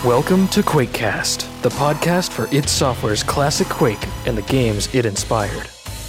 Welcome to QuakeCast, the podcast for id Software's classic Quake and the games it inspired.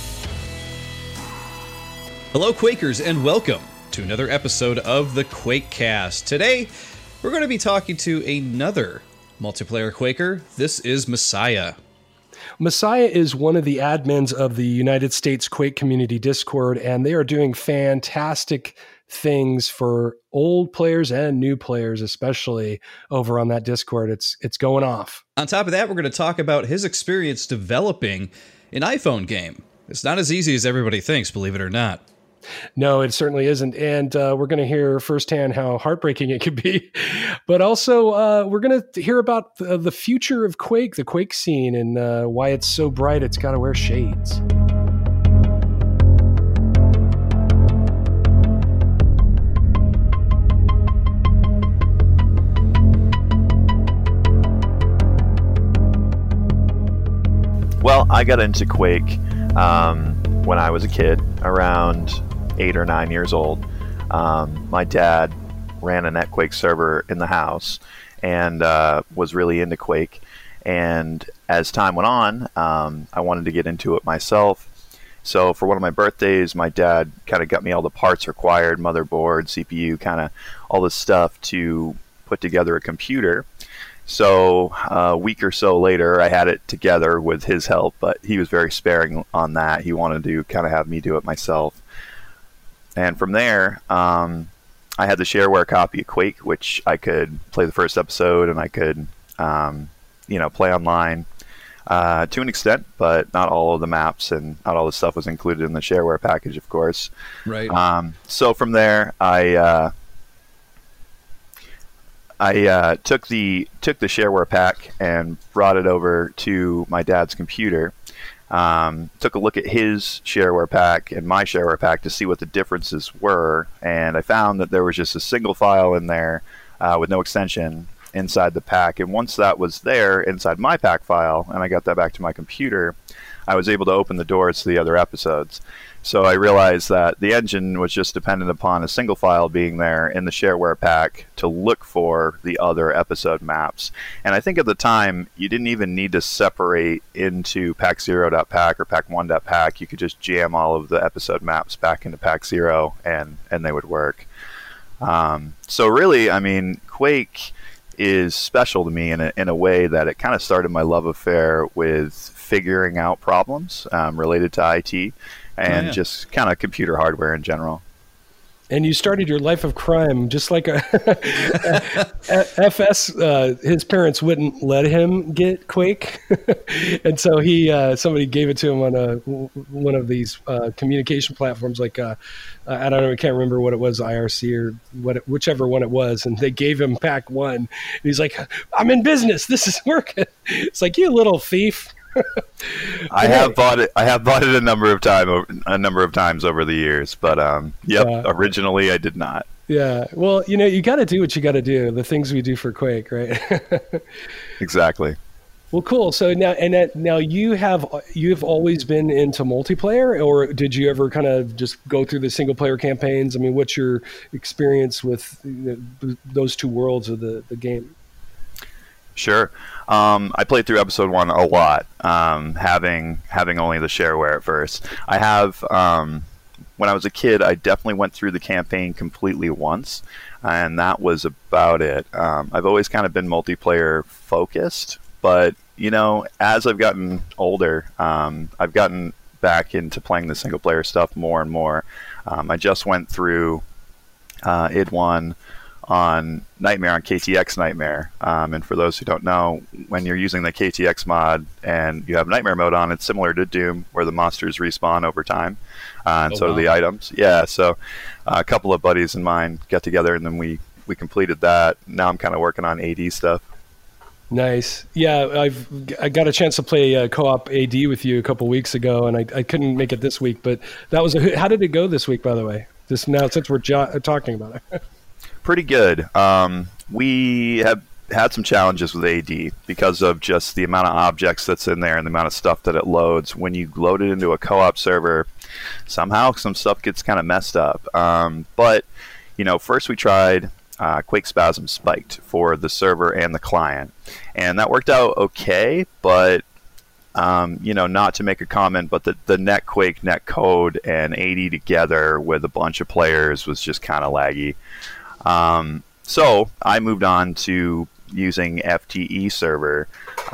Hello, Quakers, and welcome to another episode of the QuakeCast. Today, we're going to be talking to another multiplayer Quaker. This is Messiah. Messiah is one of the admins of the United States Quake Community Discord, and they are doing fantastic things for old players and new players, especially over on that Discord. It's going off. On top of that, we're going to talk about his experience developing an iPhone game. It's not as easy as everybody thinks, believe it or not. No, it certainly isn't. And we're going to hear firsthand how heartbreaking it could be. But also, we're going to hear about the future of Quake, the Quake scene, and why it's so bright it's got to wear shades. Well, I got into Quake when I was a kid, around 8 or 9 years old. My dad ran a NetQuake server in the house and was really into Quake. And as time went on, I wanted to get into it myself. So for one of my birthdays, my dad kind of got me all the parts required, motherboard, CPU, kind of all this stuff to put together a computer. So a week or so later, I had it together with his help, but he was very sparing on that. He wanted to kind of have me do it myself. And from there, I had the shareware copy of Quake, which I could play the first episode and I could, play online to an extent, but not all of the maps and not all the stuff was included in the shareware package, of course. Right. So from there, I took the shareware pack and brought it over to my dad's computer. Took a look at his shareware pack and my shareware pack to see what the differences were, and I found that there was just a single file in there with no extension inside the pack. And once that was there inside my pack file, and I got that back to my computer, I was able to open the doors to the other episodes. So I realized that the engine was just dependent upon a single file being there in the shareware pack to look for the other episode maps. And I think at the time, you didn't even need to separate into pack0.pack or pack1.pack. You could just jam all of the episode maps back into pack0 and they would work. So really, I mean, Quake is special to me in a way that it kind of started my love affair with figuring out problems related to IT. And just kind of computer hardware in general. And you started your life of crime just like FS. His parents wouldn't let him get Quake, and so somebody gave it to him on one of these communication platforms, like I don't know, I can't remember what it was, IRC or whichever one it was, and they gave him Pack 1. And he's like, "I'm in business. This is working." It's like, you little thief. I have bought it a number of times over the years, but originally I did not. Yeah, well, you got to do what you got to do. The things we do for Quake, right? Exactly. Well, cool. So now you've always been into multiplayer, or did you ever kind of just go through the single player campaigns? I mean, what's your experience with those two worlds of the game? Sure. I played through episode 1 a lot, having only the shareware at first. I have, when I was a kid, I definitely went through the campaign completely once, and that was about it. I've always kind of been multiplayer focused, but, as I've gotten older, I've gotten back into playing the single player stuff more and more. I just went through id 1 on Nightmare, on KTX Nightmare. And for those who don't know, when you're using the KTX mod and you have Nightmare mode on, it's similar to Doom, where the monsters respawn over time, and so do the items. Yeah, so a couple of buddies of mine got together, and then we completed that. Now I'm kind of working on AD stuff. Nice. Yeah, I got a chance to play co-op AD with you a couple weeks ago, and I couldn't make it this week, but that was how did it go this week, by the way? Just now, since we're talking about it. Pretty good. We have had some challenges with AD because of just the amount of objects that's in there and the amount of stuff that it loads. When you load it into a co-op server, somehow some stuff gets kind of messed up. But first we tried Quake Spasm spiked for the server and the client, and that worked out okay. But not to make a comment, but the NetQuake netcode and 80 together with a bunch of players was just kind of laggy. So I moved on to using FTE server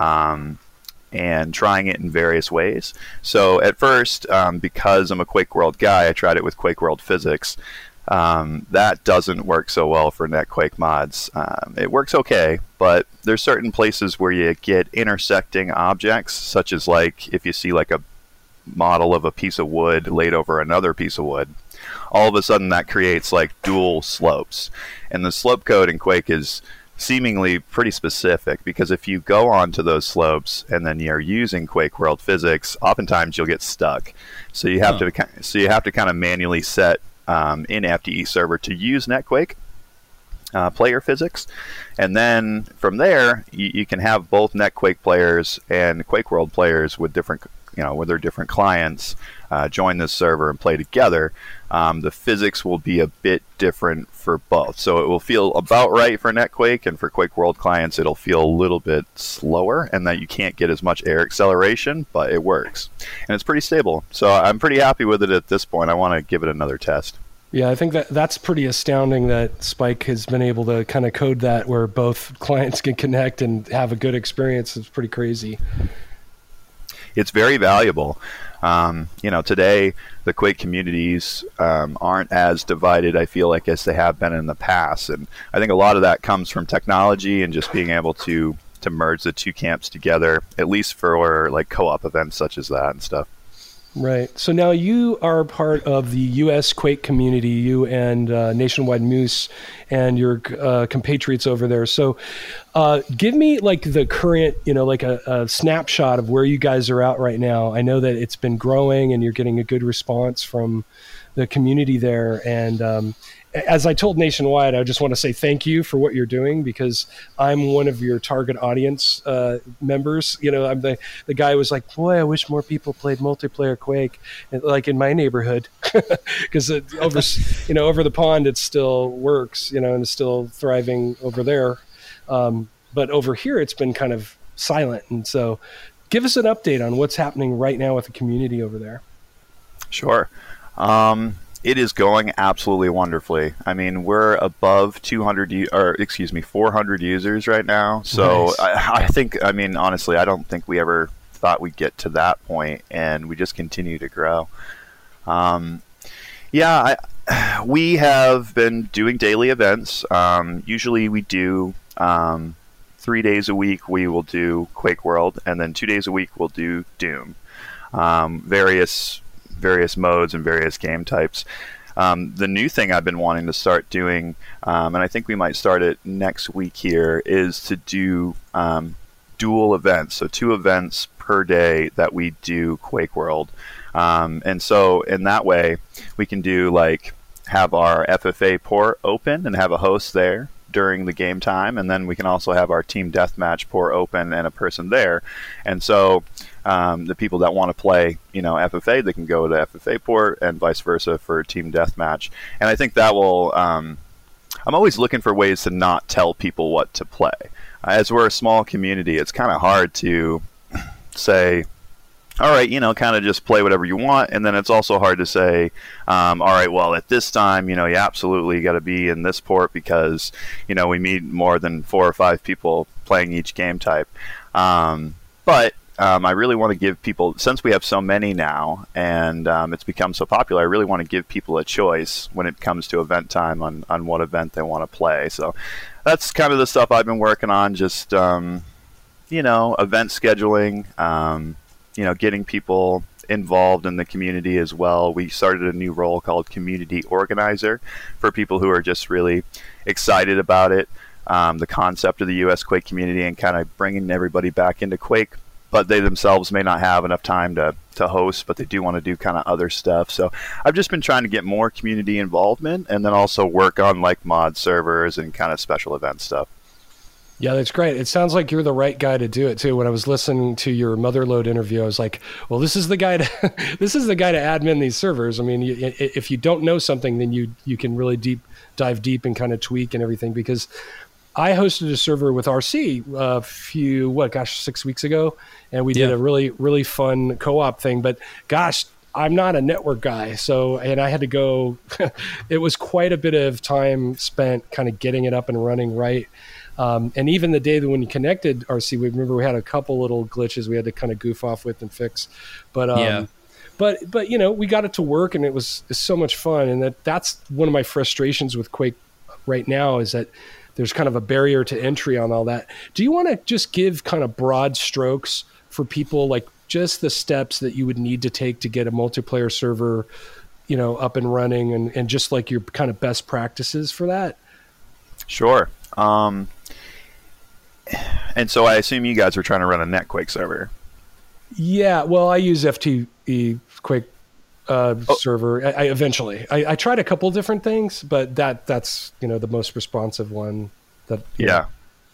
and trying it in various ways. So at first, because I'm a Quake World guy, I tried it with Quake World Physics. That doesn't work so well for NetQuake mods. It works okay, but there's certain places where you get intersecting objects, such as like if you see like a model of a piece of wood laid over another piece of wood, all of a sudden that creates like dual slopes. And the slope code in Quake is seemingly pretty specific, because if you go onto those slopes and then you're using Quake World Physics, oftentimes you'll get stuck. So you have to kind of manually set in FTE server to use NetQuake player physics, and then from there you can have both NetQuake players and Quake World players with different, with their different clients join this server and play together. The physics will be a bit different for both, so it will feel about right for NetQuake, and for Quake World clients it'll feel a little bit slower, and that you can't get as much air acceleration, but it works and it's pretty stable. So I'm pretty happy with it at this point. I want to give it another test. Yeah, I think that's pretty astounding that Spike has been able to kind of code that where both clients can connect and have a good experience. It's pretty crazy. It's very valuable. Today the Quake communities aren't as divided, I feel like, as they have been in the past, and I think a lot of that comes from technology and just being able to merge the two camps together, at least for like co-op events such as that and stuff. Right. So now you are part of the U.S. Quake community, you and Nationwide Moose and your compatriots over there. So give me like the current, like a snapshot of where you guys are at right now. I know that it's been growing and you're getting a good response from the community there. And as I told Nationwide, I just want to say thank you for what you're doing, because I'm one of your target audience members. I'm the guy who was like, boy, I wish more people played multiplayer Quake, like in my neighborhood, because over the pond it still works, and it's still thriving over there. But over here it's been kind of silent. And so give us an update on what's happening right now with the community over there. Sure. It is going absolutely wonderfully. I mean, we're above 400 users right now. So nice. I think, honestly, I don't think we ever thought we'd get to that point, and we just continue to grow. We have been doing daily events. Usually we do 3 days a week we will do Quake World, and then 2 days a week we'll do Doom. Various modes and various game types. The new thing I've been wanting to start doing, and I think we might start it next week here, is to do dual events. So 2 events per day that we do Quake World. And so in that way, we can do have our FFA port open and have a host there during the game time, and then we can also have our team deathmatch port open and a person there. And so the people that want to play, FFA, they can go to FFA port, and vice versa for team deathmatch. And I think that will. I'm always looking for ways to not tell people what to play. As we're a small community, it's kind of hard to say, all right, kind of just play whatever you want. And then it's also hard to say, all right, well, at this time, you absolutely got to be in this port because, we need more than 4 or 5 people playing each game type. But I really want to give people, since we have so many now and it's become so popular, I really want to give people a choice when it comes to event time on what event they want to play. So that's kind of the stuff I've been working on, just, event scheduling, getting people involved in the community as well. We started a new role called community organizer for people who are just really excited about it, the concept of the US Quake community, and kind of bringing everybody back into Quake, but they themselves may not have enough time to host, but they do want to do kind of other stuff. So I've just been trying to get more community involvement, and then also work on mod servers and kind of special event stuff. Yeah, that's great. It sounds like you're the right guy to do it too. When I was listening to your Motherload interview, I was like, well, this is the guy to this is the guy to admin these servers. I mean, if you don't know something, then you can really dive deep and kind of tweak and everything. Because I hosted a server with RC a few 6 weeks ago, and we did a really fun co-op thing. But gosh, I'm not a network guy, and I had to go. It was quite a bit of time spent kind of getting it up and running right. And even the day that when you connected RC, we remember we had a couple little glitches we had to kind of goof off with and fix. But we got it to work, and it's so much fun. And that's one of my frustrations with Quake right now, is that there's kind of a barrier to entry on all that. Do you want to just give kind of broad strokes for people, like just the steps that you would need to take to get a multiplayer server, up and running, and just like your kind of best practices for that? Sure. And so I assume you guys are trying to run a NetQuake server. Yeah, well, I use FTE Quake server. I tried a couple different things, but that's the most responsive one. Yeah.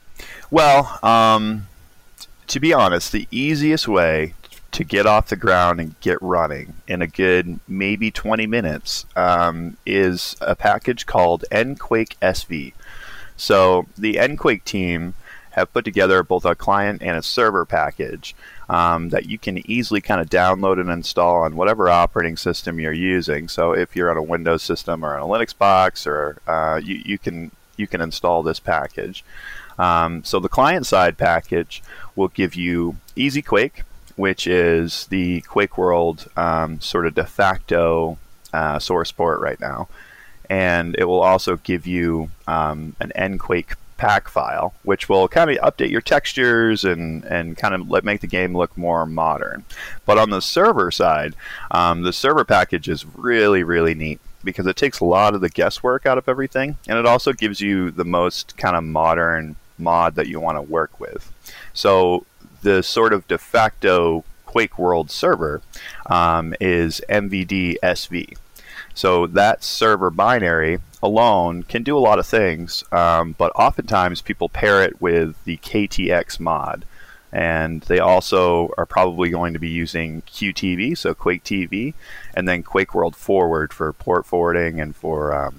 Well, to be honest, the easiest way to get off the ground and get running in a good maybe 20 minutes is a package called nQuake SV. So the nQuake team have put together both a client and a server package that you can easily kind of download and install on whatever operating system you're using. So if you're on a Windows system or on a Linux box, or you can install this package. So the client side package will give you EasyQuake, which is the Quake World sort of de facto source port right now. And it will also give you an nQuake pack file, which will kind of update your textures and kind of make the game look more modern. But on the server side, the server package is really, really neat because it takes a lot of the guesswork out of everything, and it also gives you the most kind of modern mod that you want to work with. So the sort of de facto Quake World server is MVD SV. So that server binary alone can do a lot of things, but oftentimes people pair it with the KTX mod. And they also are probably going to be using QTV, so Quake TV, and then Quake World Forward for port forwarding and for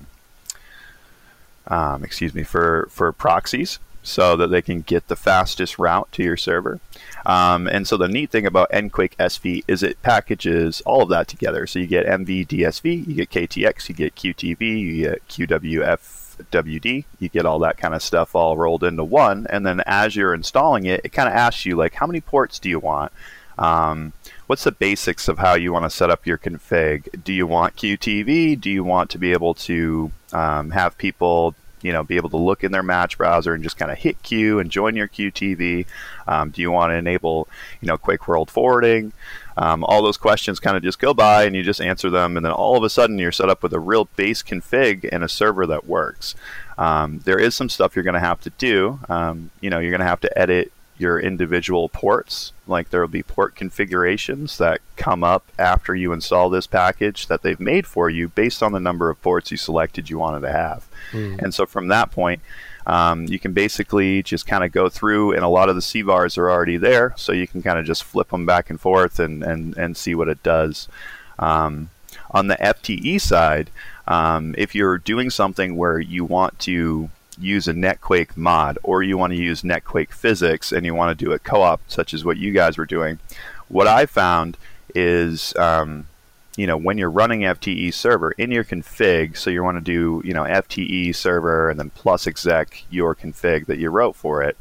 for proxies, so that they can get the fastest route to your server. And so the neat thing about nQuake SV is it packages all of that together. So you get MVDSV, you get KTX, you get QTV, you get QWFWD, you get all that kind of stuff all rolled into one. And then as you're installing it, it kind of asks you, like, how many ports do you want? What's the basics of how you want to set up your config? Do you want QTV? Do you want to be able to have people be able to look in their match browser and just kind of hit Q and join your QTV? Do you want to enable, Quake World Forwarding? All those questions kind of just go by and you just answer them, and then all of a sudden you're set up with a real base config and a server that works. There is some stuff you're going to have to do. You're going to have to edit your individual ports. Like, there will be port configurations that come up after you install this package that they've made for you based on the number of ports you selected you wanted to have. And so from that point, you can basically just kind of go through, and a lot of the CVARs are already there, so you can kind of just flip them back and forth and see what it does. On the FTE side, if you're doing something where you want to use a NetQuake mod, or you want to use NetQuake physics and you want to do a co-op such as what you guys were doing, what I found is when you're running FTE server in your config, so you want to do FTE server and then plus exec your config that you wrote for it,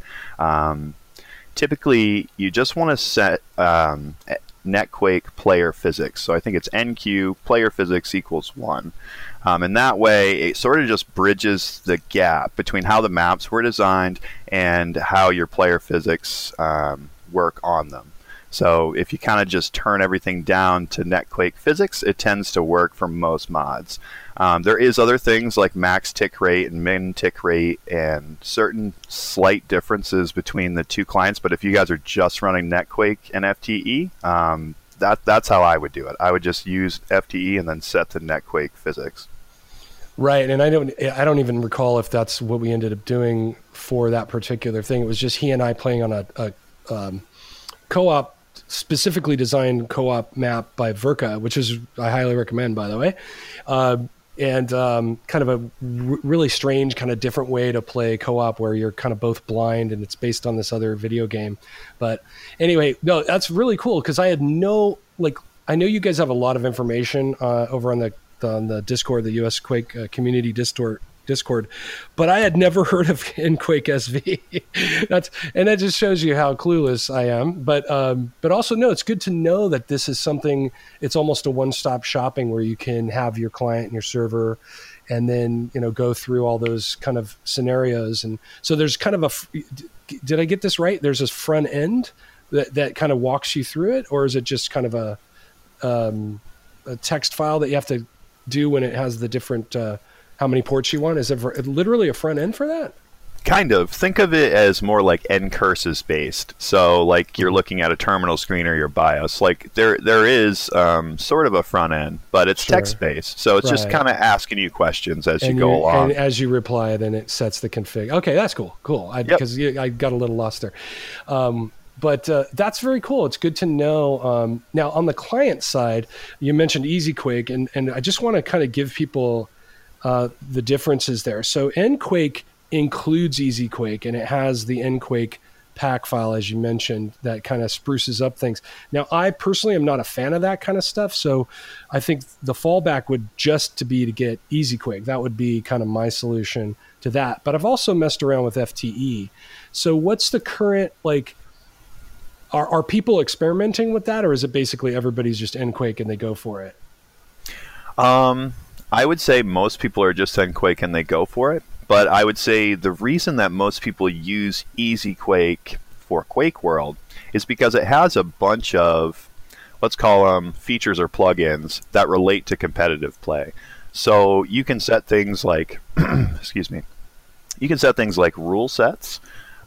typically you just want to set NetQuake player physics. So I think it's NQ player physics equals 1. And that way it sort of just bridges the gap between how the maps were designed and how your player physics work on them. So if you kind of just turn everything down to NetQuake physics, it tends to work for most mods. There is other things like max tick rate and min tick rate and certain slight differences between the two clients, but if you guys are just running NetQuake and FTE, that's how I would do it. I would just use FTE and then set the NetQuake physics. Right, and I don't even recall if that's what we ended up doing for that particular thing. It was just he and I playing on a co-op, specifically designed co-op map by Verka, which is I highly recommend, by the way. And kind of a really strange, kind of different way to play co-op where you're kind of both blind, and it's based on this other video game. But anyway, no, that's really cool because I had I know you guys have a lot of information over on the Discord, the US Quake community Discord, but I had never heard of nQuake SV. That just shows you how clueless I am. But also, no, it's good to know that this is something. It's almost a one-stop shopping where you can have your client and your server, and then go through all those kind of scenarios. And so there's kind of did I get this right? There's this front end that kind of walks you through it, or is it just kind of a text file that you have to do when it has the different how many ports you want? Is it literally a front end for that? Kind of. Think of it as more like ncurses based. So like you're looking at a terminal screen or your BIOS. Like there is sort of a front end, but it's text based. So it's just kind of asking you questions as you go along. And as you reply, then it sets the config. Okay, that's cool. Cool. Because I got a little lost there. But that's very cool. It's good to know. Now, on the client side, you mentioned EasyQuake, and I just want to kind of give people the differences there. So nQuake includes EasyQuake, and it has the nQuake pack file, as you mentioned, that kind of spruces up things. Now, I personally am not a fan of that kind of stuff, so I think the fallback would just to get EasyQuake. That would be kind of my solution to that. But I've also messed around with FTE. So what's the current, are people experimenting with that, or is it basically everybody's just nQuake and they go for it? I would say most people are just nQuake and they go for it. But I would say the reason that most people use EasyQuake for Quake World is because it has a bunch of, let's call them features or plugins that relate to competitive play. So you can set things like, excuse me, you can set things like rule sets.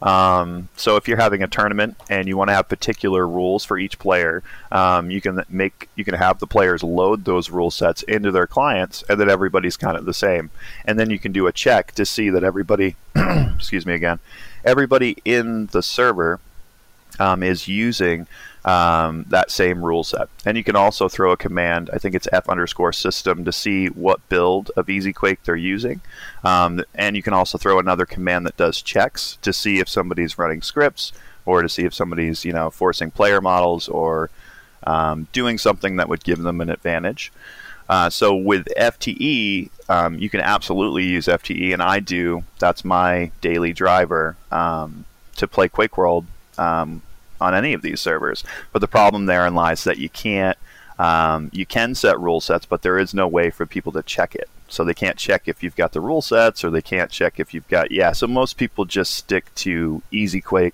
So if you're having a tournament and you want to have particular rules for each player, you can have the players load those rule sets into their clients, and then everybody's kind of the same. And then you can do a check to see that everybody, excuse me again, everybody in the server is using that same rule set. And you can also throw a command, I think it's F_system, to see what build of EasyQuake they're using. And you can also throw another command that does checks to see if somebody's running scripts, or to see if somebody's forcing player models, or doing something that would give them an advantage. So with FTE, you can absolutely use FTE, and I do. That's my daily driver to play Quake World on any of these servers. But the problem therein lies that you can't, you can set rule sets, but there is no way for people to check it. So they can't check if you've got the rule sets, or they can't check if you've got, so most people just stick to EasyQuake.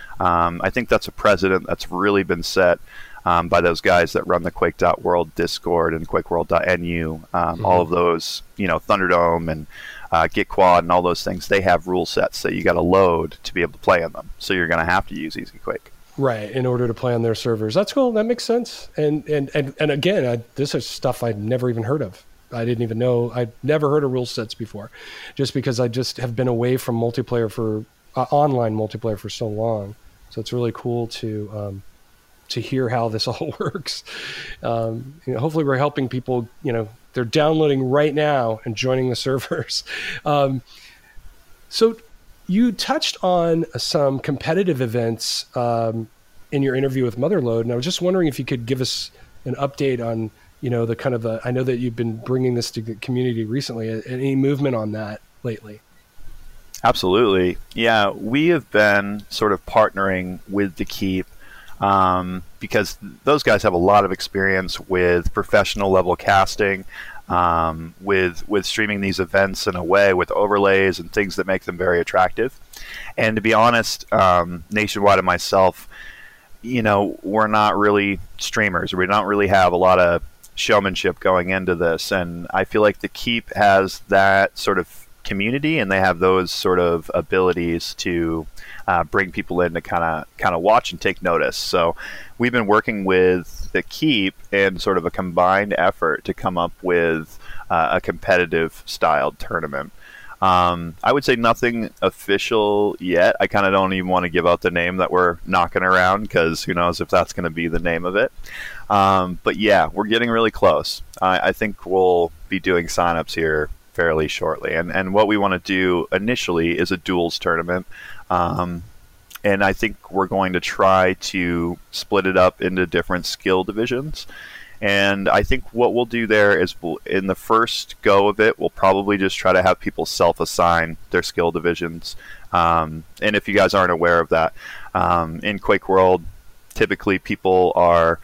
I think that's a precedent that's really been set by those guys that run the Quake.world Discord and QuakeWorld.nu. All of those, Thunderdome and GitQuad and all those things, they have rule sets that you got to load to be able to play on them. So you're going to have to use EasyQuake. Right, in order to play on their servers. That's cool. That makes sense. And again, this is stuff I'd never even heard of. I didn't even know. I'd never heard of rule sets before, just because I just have been away from multiplayer for online multiplayer for so long. So it's really cool to hear how this all works. Hopefully, we're helping people. They're downloading right now and joining the servers. So you touched on some competitive events in your interview with Motherload, and I was just wondering if you could give us an update on, the kind of I know that you've been bringing this to the community recently. Any movement on that lately? Absolutely. Yeah, we have been sort of partnering with the Keep because those guys have a lot of experience with professional level casting, with streaming these events in a way with overlays and things that make them very attractive. And to be honest, Nationwide and myself, we're not really streamers. We don't really have a lot of showmanship going into this, and I feel like the Keep has that sort of community, and they have those sort of abilities to bring people in to kind of watch and take notice. So we've been working with the Keep in sort of a combined effort to come up with a competitive styled tournament. I would say nothing official yet. I kind of don't even want to give out the name that we're knocking around, because who knows if that's going to be the name of it. But yeah, we're getting really close. I think we'll be doing signups here fairly shortly. And what we want to do initially is a duels tournament. And I think we're going to try to split it up into different skill divisions. And I think what we'll do there is, in the first go of it, we'll probably just try to have people self-assign their skill divisions. And if you guys aren't aware of that, in Quake World, typically people are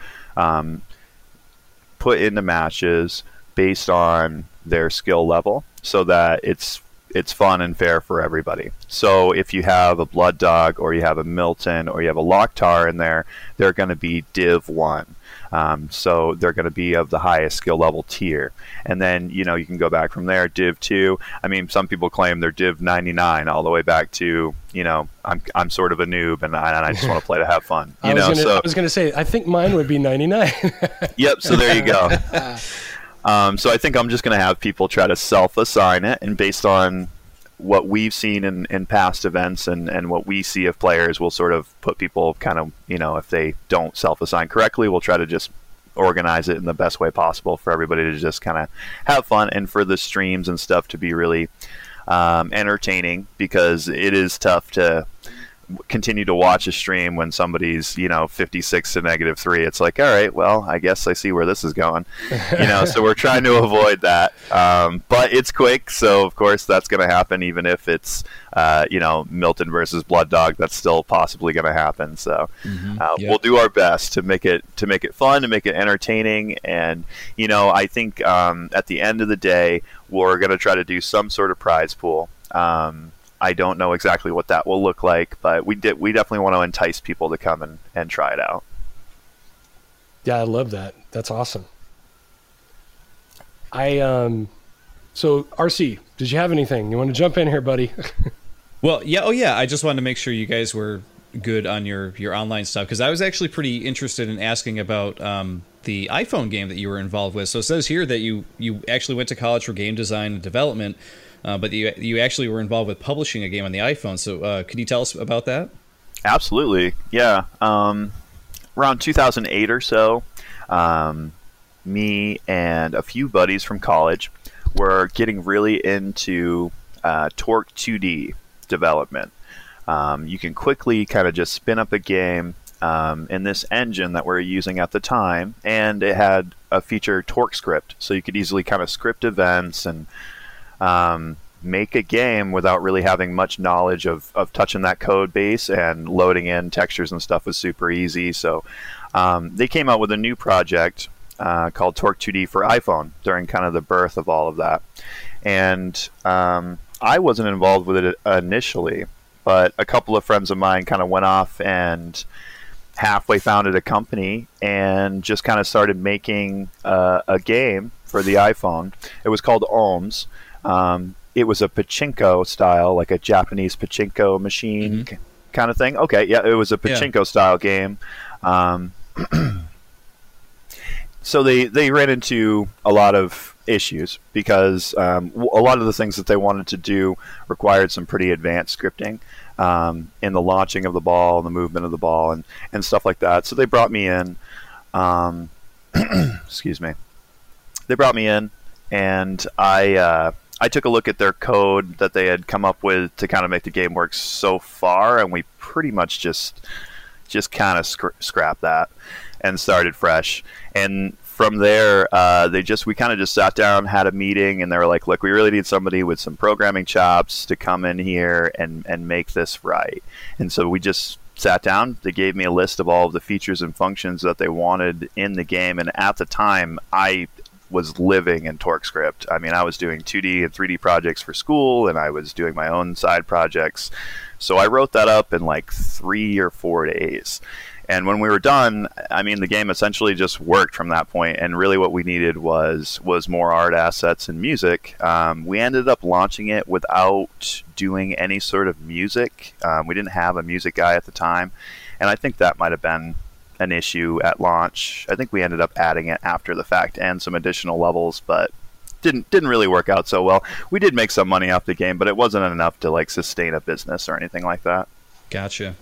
put into matches based on their skill level, so that it's fun and fair for everybody. So if you have a Blood Dog, or you have a Milton, or you have a Locktar in there, they're going to be Div 1. So they're going to be of the highest skill level tier. And then, you can go back from there, Div 2. I mean, some people claim they're Div 99 all the way back to, I'm sort of a noob, and I just want to play to have fun. I was going to say, I think mine would be 99. Yep, so there you go. So I think I'm just going to have people try to self-assign it, and based on what we've seen in past events and what we see of players, we'll sort of put people kind of, if they don't self-assign correctly, we'll try to just organize it in the best way possible for everybody to just kind of have fun, and for the streams and stuff to be really entertaining, because it is tough to continue to watch a stream when somebody's 56 to -3. It's like, all right, well, I guess I see where this is going. So we're trying to avoid that, but it's quick, so of course that's going to happen. Even if it's Milton versus Blood Dog, that's still possibly going to happen. So we'll do our best to make it fun, to make it entertaining. And I think at the end of the day, we're going to try to do some sort of prize pool. I don't know exactly what that will look like, but we definitely want to entice people to come and try it out. Yeah, I love that. That's awesome. So RC, did you have anything? You want to jump in here, buddy? Well, yeah. Oh, yeah. I just wanted to make sure you guys were good on your online stuff, because I was actually pretty interested in asking about the iPhone game that you were involved with. So it says here that you actually went to college for game design and development. But you actually were involved with publishing a game on the iPhone. So could you tell us about that? Absolutely, yeah. Around 2008 or so, me and a few buddies from college were getting really into Torque 2D development. You can quickly kind of just spin up a game in this engine that we're using at the time, and it had a feature Torque script, so you could easily kind of script events and make a game without really having much knowledge of touching that code base, and loading in textures and stuff was super easy. So they came out with a new project called Torque 2D for iPhone during kind of the birth of all of that. And I wasn't involved with it initially, but a couple of friends of mine kind of went off and halfway founded a company and just kind of started making a game for the iPhone. It was called Ohms. It was a pachinko style, like a Japanese pachinko machine kind of thing. Okay, yeah, it was a pachinko style game. So they ran into a lot of issues, because a lot of the things that they wanted to do required some pretty advanced scripting in the launching of the ball and the movement of the ball and stuff like that. So they brought me in. Excuse me. They brought me in, and I took a look at their code that they had come up with to kind of make the game work so far, and we pretty much just kind of scrapped that and started fresh. And from there, we kind of just sat down, had a meeting, and they were like, look, we really need somebody with some programming chops to come in here and make this right. And so we just sat down. They gave me a list of all of the features and functions that they wanted in the game, and at the time, I was living in TorqueScript. I mean, I was doing 2D and 3D projects for school, and I was doing my own side projects. So I wrote that up in like 3 or 4 days. And when we were done, I mean, the game essentially just worked from that point. And really, what we needed was more art assets and music. We ended up launching it without doing any sort of music. We didn't have a music guy at the time, and I think that might have been an issue at launch. I think we ended up adding it after the fact and some additional levels, but didn't really work out so well. We did make some money off the game, but it wasn't enough to like sustain a business or anything like that. Gotcha.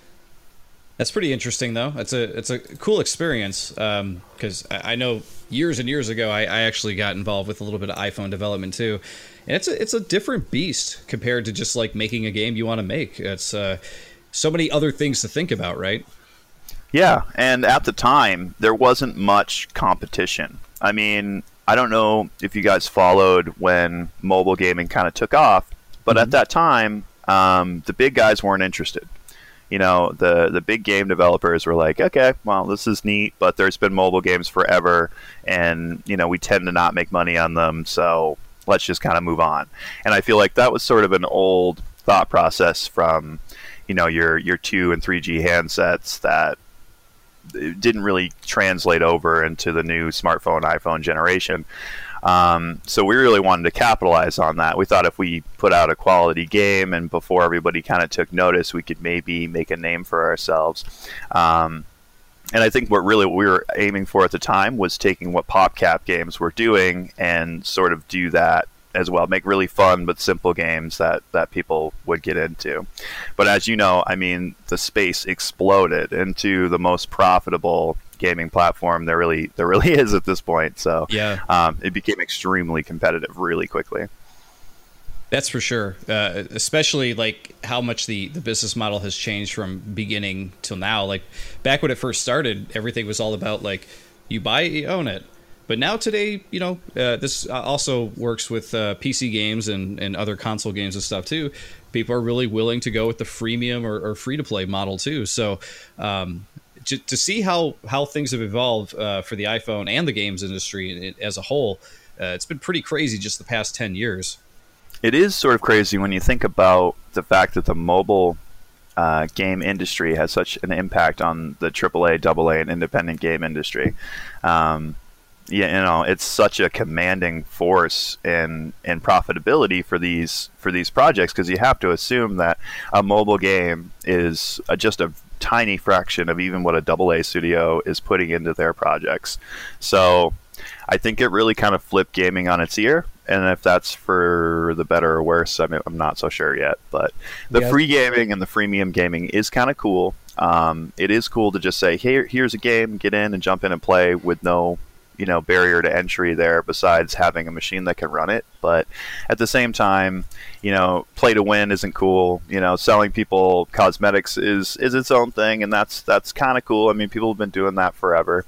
That's pretty interesting, though. It's a cool experience, because I know years and years ago I actually got involved with a little bit of iPhone development too, and it's a different beast compared to just like making a game you want to make. It's so many other things to think about, right? Yeah, and at the time there wasn't much competition. I mean, I don't know if you guys followed when mobile gaming kind of took off, but at that time the big guys weren't interested. You know, the big game developers were like, okay, well, this is neat, but there's been mobile games forever, and, you know, we tend to not make money on them, so let's just kind of move on. And I feel like that was sort of an old thought process from, you know, your 2 and 3G handsets that didn't really translate over into the new smartphone, iPhone generation. So we really wanted to capitalize on that. We thought if we put out a quality game and before everybody kind of took notice, we could maybe make a name for ourselves. And I think what we were aiming for at the time was taking what PopCap games were doing and sort of do that as well, make really fun but simple games that people would get into. But as you know, I mean, the space exploded into the most profitable gaming platform there really is at this point. So yeah, it became extremely competitive really quickly. That's for sure. Especially like how much the business model has changed from beginning till now. Like back when it first started, everything was all about like you buy it, you own it. But now today, you know, this also works with PC games and other console games and stuff too. People are really willing to go with the freemium or free-to-play model too. So to see how things have evolved for the iPhone and the games industry as a whole, it's been pretty crazy just the past 10 years. It is sort of crazy when you think about the fact that the mobile game industry has such an impact on the AAA, AA, and independent game industry. Yeah, you know, it's such a commanding force in profitability for these projects, because you have to assume that a mobile game is just a tiny fraction of even what a AA studio is putting into their projects. So I think it really kind of flipped gaming on its ear, and if that's for the better or worse, I mean, I'm not so sure yet. But the free gaming and the freemium gaming is kind of cool. It is cool to just say, hey, here's a game, get in and jump in and play with no, you know, barrier to entry there besides having a machine that can run it. But at the same time, you know, play to win isn't cool. You know, selling people cosmetics is its own thing, and that's kind of cool. I mean, people have been doing that forever.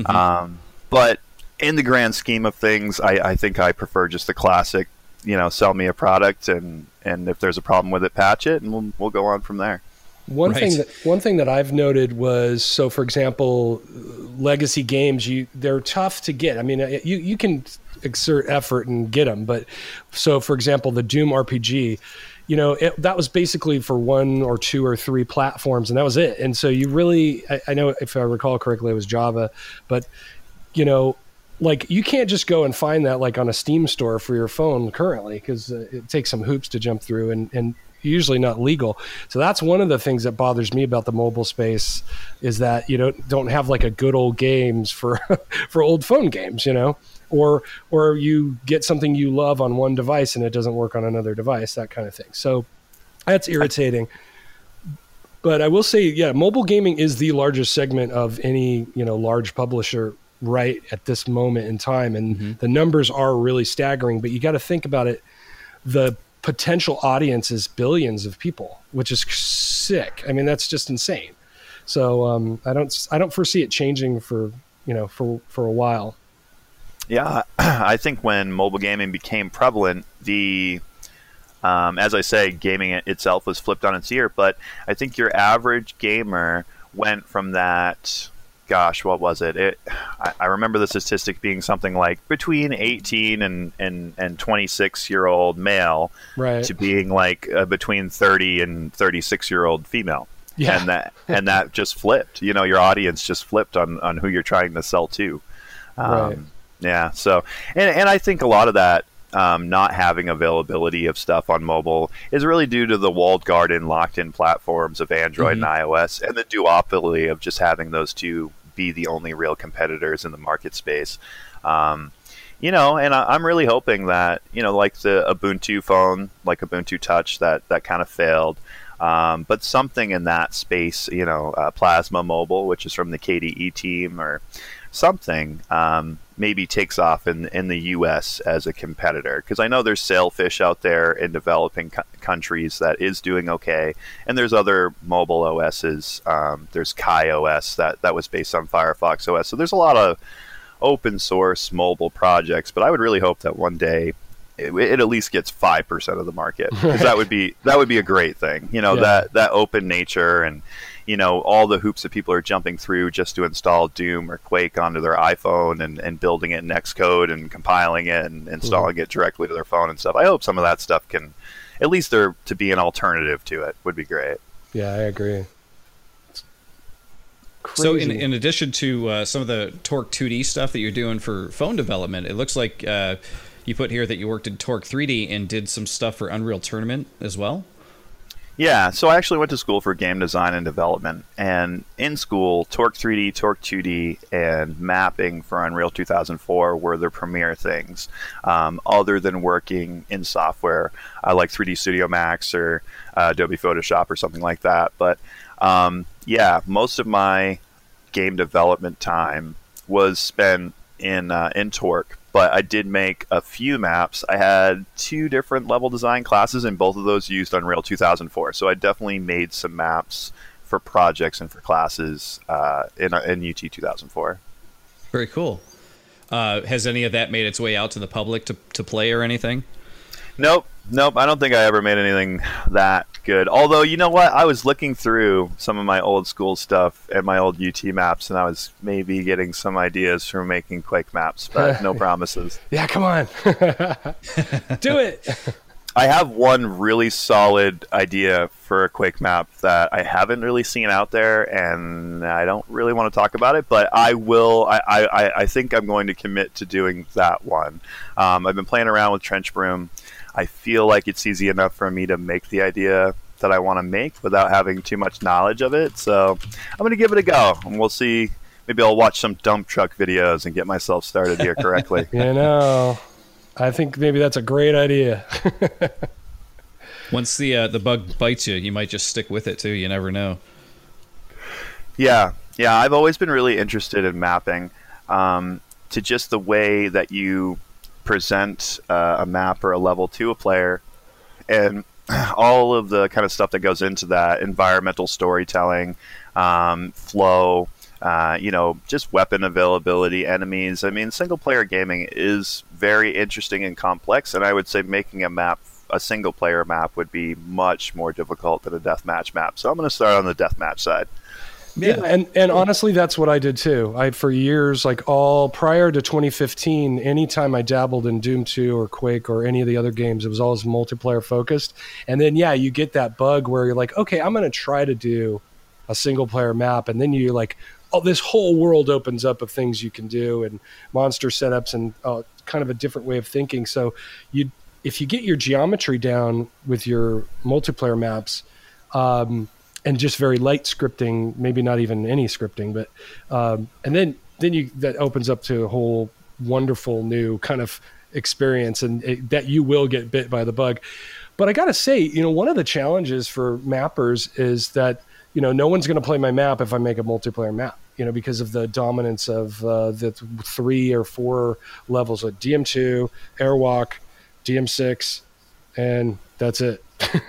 But in the grand scheme of things, I think I prefer just the classic, you know, sell me a product, and if there's a problem with it, patch it, and we'll go on from there. One thing that I've noted was, so for example, legacy games, they're tough to get. I mean, you can exert effort and get them, but so for example, the Doom RPG, you know, that was basically for 1 or 2 or 3 platforms, and that was it. And so you really, I know if I recall correctly, it was Java, but you know, like you can't just go and find that like on a Steam store for your phone currently, because it takes some hoops to jump through and usually not legal. So that's one of the things that bothers me about the mobile space, is that you don't have like a good old games for for old phone games, you know, or you get something you love on one device and it doesn't work on another device, that kind of thing. So that's irritating. But I will say, yeah, mobile gaming is the largest segment of any, you know, large publisher right at this moment in time, and the numbers are really staggering. But you got to think about it, the potential audience is billions of people, which is sick. I mean, that's just insane. So I don't foresee it changing for a while. Yeah, I think when mobile gaming became prevalent, as I say, gaming itself was flipped on its ear. But I think your average gamer went from that. Gosh, what was it? I remember the statistic being something like between 18 and 26-year-old male, right, to being like between 30 and 36-year-old female. Yeah. and that just flipped. Your audience just flipped on who you're trying to sell to. Right. Yeah. So, and I think a lot of that not having availability of stuff on mobile is really due to the walled garden, locked-in platforms of Android and iOS, and the duopoly of just having those two be the only real competitors in the market space. And I'm really hoping that, like the Ubuntu phone, like Ubuntu Touch, that kind of failed. But something in that space, Plasma Mobile, which is from the KDE team, or something, maybe takes off in the U.S. as a competitor. Because I know there's Sailfish out there in developing countries that is doing okay, and there's other mobile OSs. There's Kai OS that was based on Firefox OS. So there's a lot of open source mobile projects, but I would really hope that one day it at least gets 5% of the market, because that would be a great thing. That open nature, and all the hoops that people are jumping through just to install Doom or Quake onto their iPhone and building it in Xcode and compiling it and installing it directly to their phone and stuff. I hope some of that stuff can, at least there to be an alternative to it, would be great. Yeah, I agree. So in addition to some of the Torque 2D stuff that you're doing for phone development, it looks like you put here that you worked in Torque 3D and did some stuff for Unreal Tournament as well? Yeah, so I actually went to school for game design and development, and in school, Torque 3D, Torque 2D, and mapping for Unreal 2004 were the premier things, other than working in software like 3D Studio Max or Adobe Photoshop or something like that. But yeah, most of my game development time was spent in Torque, but I did make a few maps. I had 2 different level design classes, and both of those used Unreal 2004. So I definitely made some maps for projects and for classes in UT 2004. Very cool. Has any of that made its way out to the public to play or anything? Nope. I don't think I ever made anything that good. Although, you know what? I was looking through some of my old school stuff and my old UT maps, and I was maybe getting some ideas for making Quake maps, but no promises. Yeah, come on. Do it. I have one really solid idea for a Quake map that I haven't really seen out there, and I don't really want to talk about it, but I will. I think I'm going to commit to doing that one. I've been playing around with Trench Broom. I feel like it's easy enough for me to make the idea that I want to make without having too much knowledge of it. So I'm going to give it a go, and we'll see. Maybe I'll watch some dump truck videos and get myself started here correctly. I think maybe that's a great idea. Once the bug bites you, you might just stick with it too. You never know. Yeah. I've always been really interested in mapping, to just the way that you present a map or a level to a player, and all of the kind of stuff that goes into that: environmental storytelling, flow, just weapon availability, enemies. I mean, single player gaming is very interesting and complex, and I would say making a single player map would be much more difficult than a deathmatch map. So I'm going to start on the deathmatch side. Yeah, and honestly, that's what I did too. For years, all prior to 2015, anytime I dabbled in Doom 2 or Quake or any of the other games, it was always multiplayer focused. And then, you get that bug where you're like, okay, I'm going to try to do a single player map. And then you're like, oh, this whole world opens up of things you can do and monster setups and kind of a different way of thinking. So if you get your geometry down with your multiplayer maps, and just very light scripting, maybe not even any scripting, but and then that opens up to a whole wonderful new kind of experience, and that you will get bit by the bug. But I got to say, one of the challenges for mappers is that no one's going to play my map if I make a multiplayer map, because of the dominance of the 3 or 4 levels of DM2, Airwalk, DM6, and that's it.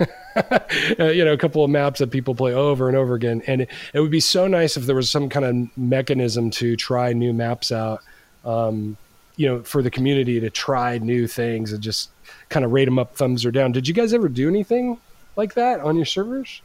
A couple of maps that people play over and over again. And it would be so nice if there was some kind of mechanism to try new maps out, for the community to try new things and just kind of rate them up, thumbs or down. Did you guys ever do anything like that on your servers?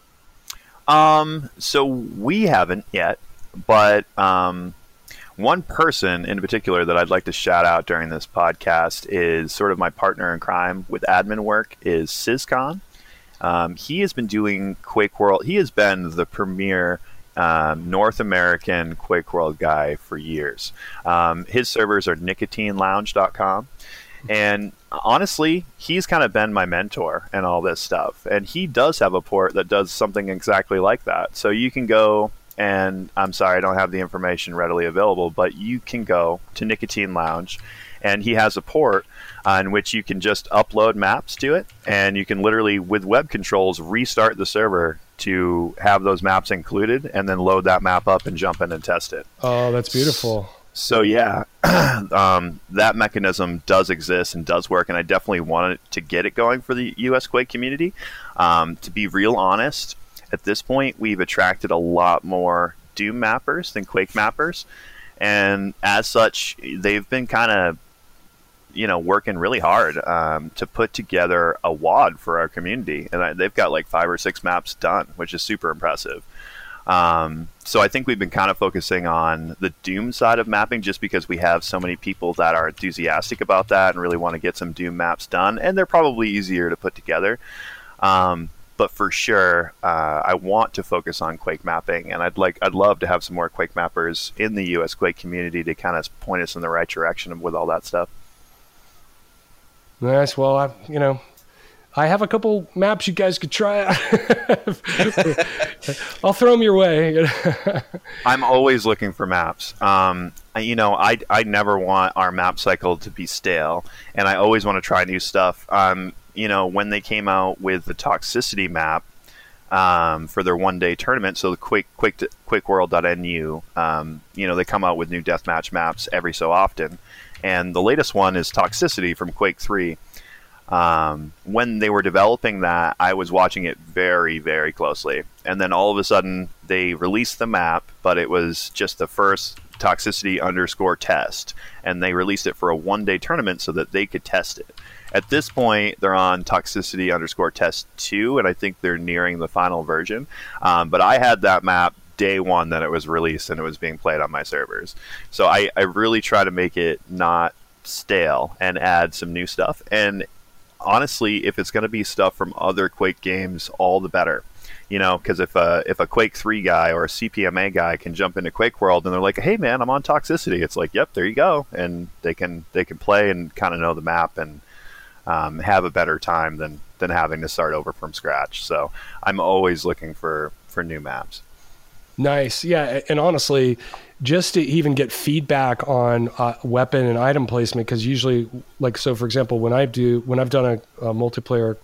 So we haven't yet, but one person in particular that I'd like to shout out during this podcast is sort of my partner in crime with admin work, is SysCon. He has been doing Quake World. He has been the premier North American Quake World guy for years. His servers are nicotinelounge.com. And honestly, he's kind of been my mentor and all this stuff. And he does have a port that does something exactly like that. So you can go, and I'm sorry, I don't have the information readily available, but you can go to Nicotine Lounge, and he has a port on which you can just upload maps to it. And you can literally, with web controls, restart the server to have those maps included, and then load that map up and jump in and test it. Oh, that's beautiful. So yeah, that mechanism does exist and does work, and I definitely wanted to get it going for the US Quake community. To be real honest, at this point, we've attracted a lot more Doom mappers than Quake mappers, and as such, they've been kind of, working really hard to put together a WOD for our community, and they've got like 5 or 6 maps done, which is super impressive. So I think we've been kind of focusing on the Doom side of mapping just because we have so many people that are enthusiastic about that and really want to get some Doom maps done, and they're probably easier to put together. But for sure, I want to focus on Quake mapping, and I'd love to have some more Quake mappers in the US Quake community to kind of point us in the right direction with all that stuff. Nice. Well, I have a couple maps you guys could try out. I'll throw them your way. I'm always looking for maps. I never want our map cycle to be stale, and I always want to try new stuff. When they came out with the Toxicity map for their one-day tournament, so the QuakeWorld.nu, they come out with new deathmatch maps every so often, and the latest one is Toxicity from Quake 3. When they were developing that, I was watching it very, very closely. And then all of a sudden, they released the map, but it was just the first Toxicity_test. And they released it for a one-day tournament so that they could test it. At this point, they're on Toxicity_test 2, and I think they're nearing the final version. But I had that map day one that it was released, and it was being played on my servers. So I really try to make it not stale and add some new stuff. And honestly, if it's going to be stuff from other Quake games, all the better. Because if a Quake 3 guy or a CPMA guy can jump into Quake World and they're like, "Hey man, I'm on Toxicity," it's like, "Yep, there you go," and they can play and kind of know the map and have a better time than having to start over from scratch. So I'm always looking for new maps. Nice. Yeah, and honestly, just to even get feedback on weapon and item placement, because usually, for example, when I've done a multiplayer,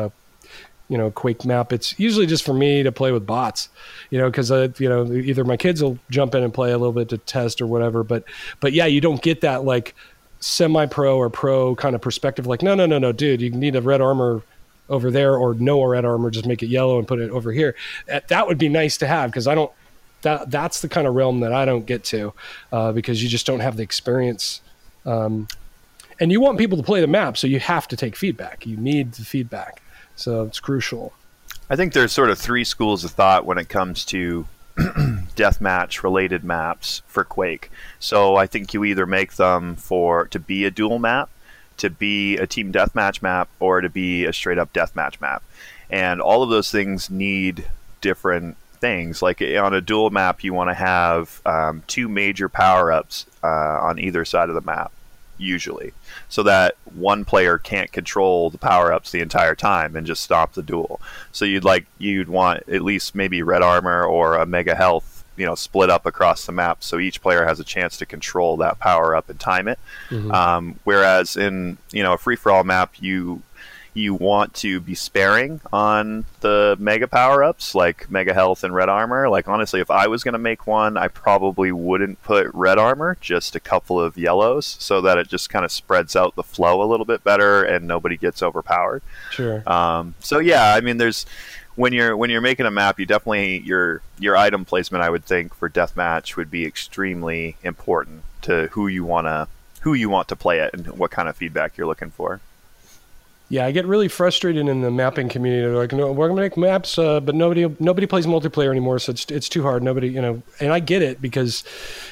Quake map, it's usually just for me to play with bots, because either my kids will jump in and play a little bit to test or whatever, but yeah, you don't get that like semi-pro or pro kind of perspective. Like, no, dude, you need a red armor over there, or no red armor, just make it yellow and put it over here. That would be nice to have, because that's the kind of realm that I don't get to, because you just don't have the experience. And you want people to play the map, so you have to take feedback. You need the feedback. So it's crucial. I think there's sort of 3 schools of thought when it comes to deathmatch related maps for Quake. So I think you either make them to be a duel map, to be a team deathmatch map, or to be a straight up deathmatch map. And all of those things need different things. Like on a duel map, you want to have 2 major power-ups on either side of the map, usually, so that one player can't control the power-ups the entire time and just stop the duel. So you'd want at least maybe red armor or a mega health, split up across the map, so each player has a chance to control that power-up and time it. Mm-hmm. Whereas in a free-for-all map, you want to be sparing on the mega power-ups, like mega health and red armor. Like, honestly, if I was going to make one, I probably wouldn't put red armor, just a couple of yellows, so that it just kind of spreads out the flow a little bit better and nobody gets overpowered. Sure. So yeah, I mean, there's when you're making a map, you definitely your item placement, I would think, for deathmatch would be extremely important to who you want to play it and what kind of feedback you're looking for. Yeah, I get really frustrated in the mapping community. They're like, "No, we're gonna make maps, but nobody plays multiplayer anymore, so it's too hard. Nobody, and I get it, because,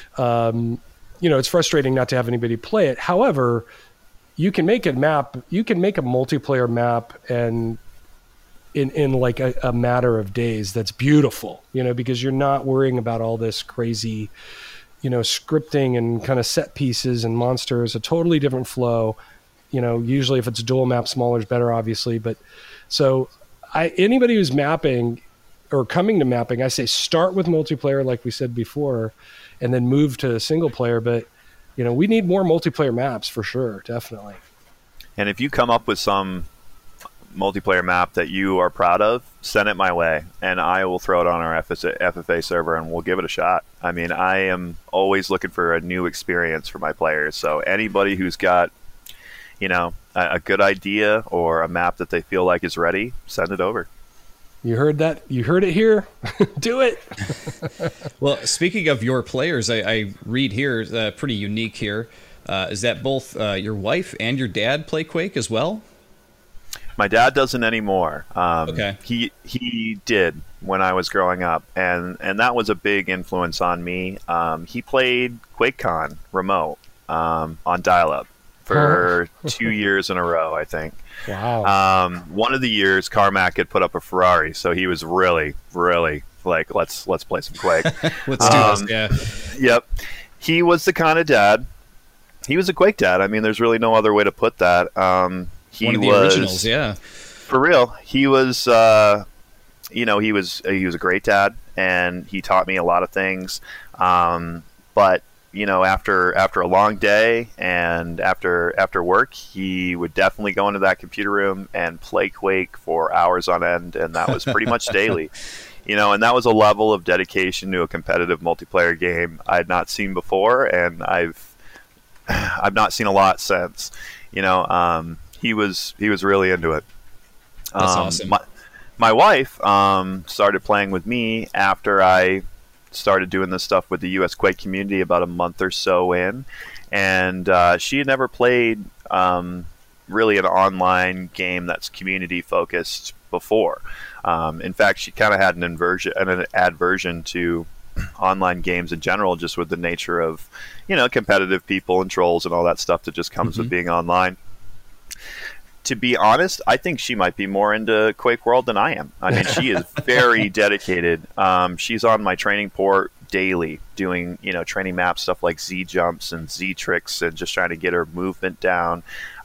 it's frustrating not to have anybody play it. However, you can make a map, you can make a multiplayer map, and in like a matter of days. That's beautiful, because you're not worrying about all this crazy, scripting and kind of set pieces and monsters. A totally different flow. Usually if it's a dual map, smaller is better, obviously. But so anybody who's mapping or coming to mapping, I say start with multiplayer, like we said before, and then move to single player. But we need more multiplayer maps for sure, definitely. And if you come up with some multiplayer map that you are proud of, send it my way, and I will throw it on our FFA server, and we'll give it a shot. I mean, I am always looking for a new experience for my players. So anybody who's got, a good idea or a map that they feel like is ready, send it over. You heard that? You heard it here. Do it. Well, speaking of your players, I read here, pretty unique here, is that both your wife and your dad play Quake as well? My dad doesn't anymore. Okay. He did when I was growing up, and that was a big influence on me. He played QuakeCon remote on dial-up for 2 years in a row, I think. Wow. One of the years, Carmack had put up a Ferrari, so he was really, really like, let's play some Quake. Let's do this, yeah. Yep. He was the kind of dad. He was a Quake dad. I mean, there's really no other way to put that. He One of the originals, yeah. For real. He was, he was a great dad, and he taught me a lot of things. But after a long day and after work, he would definitely go into that computer room and play Quake for hours on end, and that was pretty much daily. And that was a level of dedication to a competitive multiplayer game I had not seen before, and I've not seen a lot since. He was really into it. That's awesome. My wife started playing with me after I started doing this stuff with the US Quake community about a month or so in, and she had never played really an online game that's community focused before. In fact, she kind of had an aversion to online games in general, just with the nature of competitive people and trolls and all that stuff that just comes with being online. To be honest, I think she might be more into Quake World than I am. I mean, she is very dedicated. She's on my training port daily doing, training maps, stuff like Z jumps and Z tricks, and just trying to get her movement down.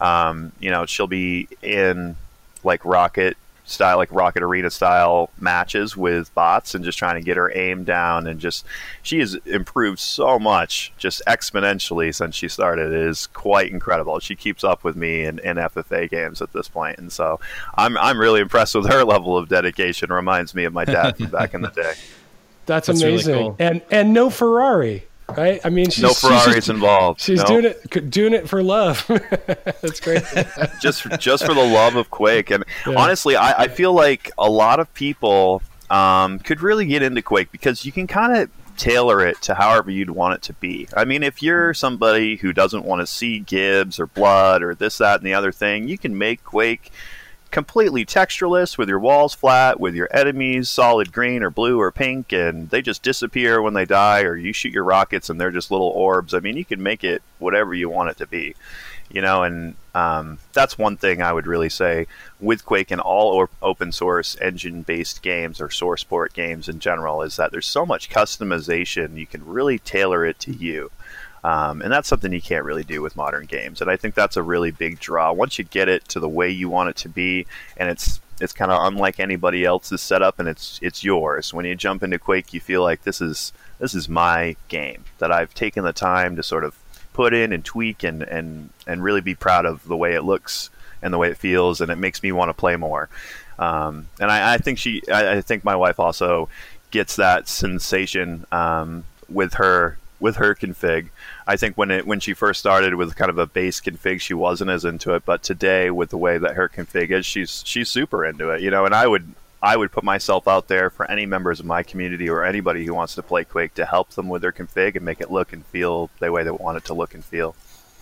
She'll be in Rocket Arena style matches with bots and just trying to get her aim down, and she has improved so much just exponentially since she started. It is quite incredible. She keeps up with me in FFA games at this point, and so I'm really impressed with her level of dedication. Reminds me of my dad from back in the day. That's amazing. Really cool. And no Ferrari. Right? I mean, no Ferraris involved. She's doing it for love. That's great. just for the love of Quake. And honestly, I feel like a lot of people could really get into Quake because you can kind of tailor it to however you'd want it to be. I mean, if you're somebody who doesn't want to see Gibbs or blood or this, that, and the other thing, you can make Quake completely textureless, with your walls flat, with your enemies solid green or blue or pink, and they just disappear when they die, or you shoot your rockets and they're just little orbs. I mean, you can make it whatever you want it to be, and that's one thing I would really say with Quake and all open source engine based games or source port games in general, is that there's so much customization. You can really tailor it to you. And that's something you can't really do with modern games. And I think that's a really big draw. Once you get it to the way you want it to be, and it's kind of unlike anybody else's setup, and it's yours. When you jump into Quake, you feel like this is my game that I've taken the time to sort of put in and tweak and really be proud of the way it looks and the way it feels, and it makes me want to play more. And I think my wife also gets that sensation with her config. I think when she first started with kind of a base config, she wasn't as into it, but today with the way that her config is, she's super into it, and I would put myself out there for any members of my community or anybody who wants to play Quake to help them with their config and make it look and feel the way they want it to look and feel.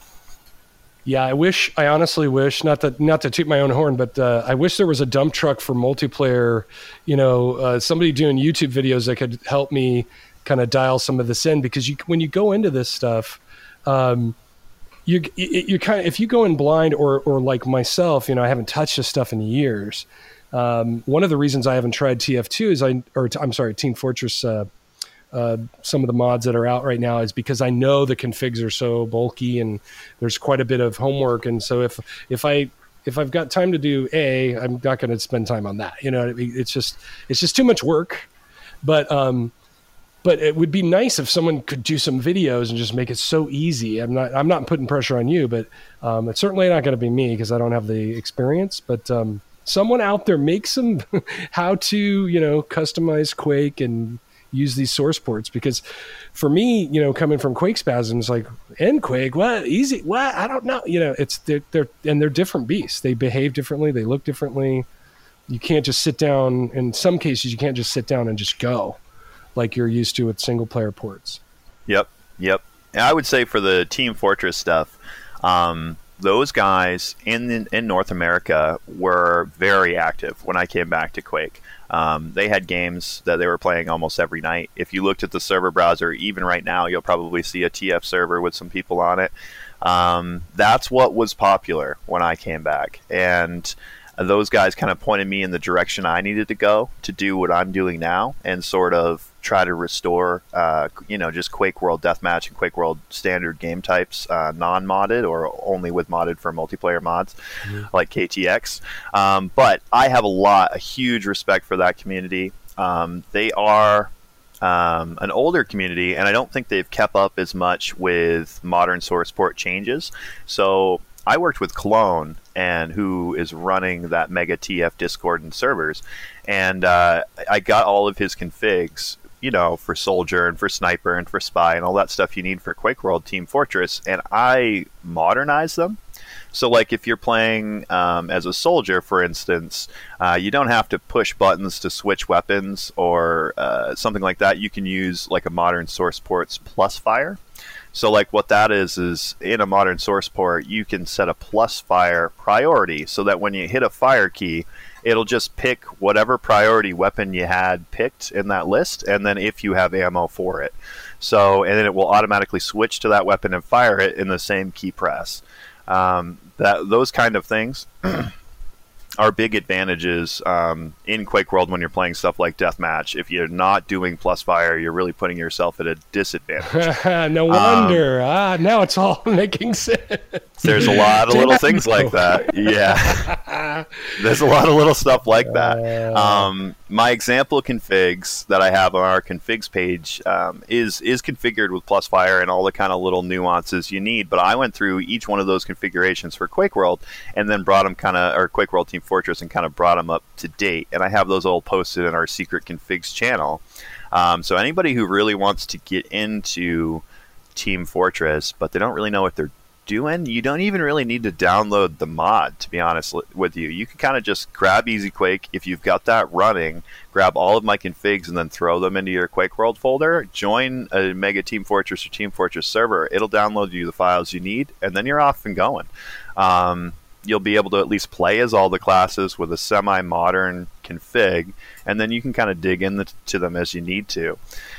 Yeah, I honestly wish, not to toot my own horn, but I wish there was a dump truck for multiplayer, somebody doing YouTube videos that could help me kind of dial some of this in, because when you go into this stuff, you kind of, if you go in blind or like myself, I haven't touched this stuff in years. One of the reasons I haven't tried TF2 is Team Fortress. Some of the mods that are out right now is because I know the configs are so bulky and there's quite a bit of homework. And so if I've got time to do I'm not going to spend time on that. It's just too much work. But it would be nice if someone could do some videos and just make it so easy. I'm not putting pressure on you, but it's certainly not going to be me because I don't have the experience. But someone out there make some how to customize Quake and use these source ports, because for me, coming from Quake Spasms, like, and Quake, what easy, what, I don't know, they're different beasts. They behave differently. They look differently. You can't just sit down. In some cases, you can't just sit down and just go like you're used to with single player ports. Yep. And I would say for the Team Fortress stuff, those guys in North America were very active when I came back to Quake. They had games that they were playing almost every night. If you looked at the server browser, even right now, you'll probably see a TF server with some people on it. That's what was popular when I came back. And those guys kind of pointed me in the direction I needed to go to do what I'm doing now and sort of try to restore, just Quake World Deathmatch and Quake World standard game types, non-modded or only with modded for multiplayer mods like KTX. But I have a huge respect for that community. They are an older community, and I don't think they've kept up as much with modern source port changes. So I worked with Clone, and who is running that Mega TF Discord and servers, and I got all of his configs, for Soldier and for Sniper and for Spy and all that stuff you need for Quake World Team Fortress, and I modernized them. So, like, if you're playing as a soldier, for instance, you don't have to push buttons to switch weapons or something like that. You can use, like, a modern source port's plus fire. So, like, what that is in a modern source port, you can set a plus fire priority so that when you hit a fire key, it'll just pick whatever priority weapon you had picked in that list, and then if you have ammo for it. So, and then it will automatically switch to that weapon and fire it in the same key press. Those kind of things are big advantages in Quake World when you're playing stuff like Deathmatch. If you're not doing plus fire, you're really putting yourself at a disadvantage. No wonder. Now it's all making sense. There's a lot of little things like that. Yeah. There's a lot of little stuff like that. My example configs that I have on our configs page is configured with plus fire and all the kind of little nuances you need. But I went through each one of those configurations for Quake World and then brought them or Quake World Team Fortress, and kind of brought them up to date. And I have those all posted in our secret configs channel. So anybody who really wants to get into Team Fortress, but they don't really know what they're doing, you don't even really need to download the mod, to be honest with you. You can kind of just grab Easy Quake. If you've got that running, grab all of my configs and then throw them into your Quake World folder, join a Mega Team Fortress or Team Fortress server. It'll download you the files you need, and then you're off and going. You'll be able to at least play as all the classes with a semi-modern config, and then you can kind of dig into them as you need to.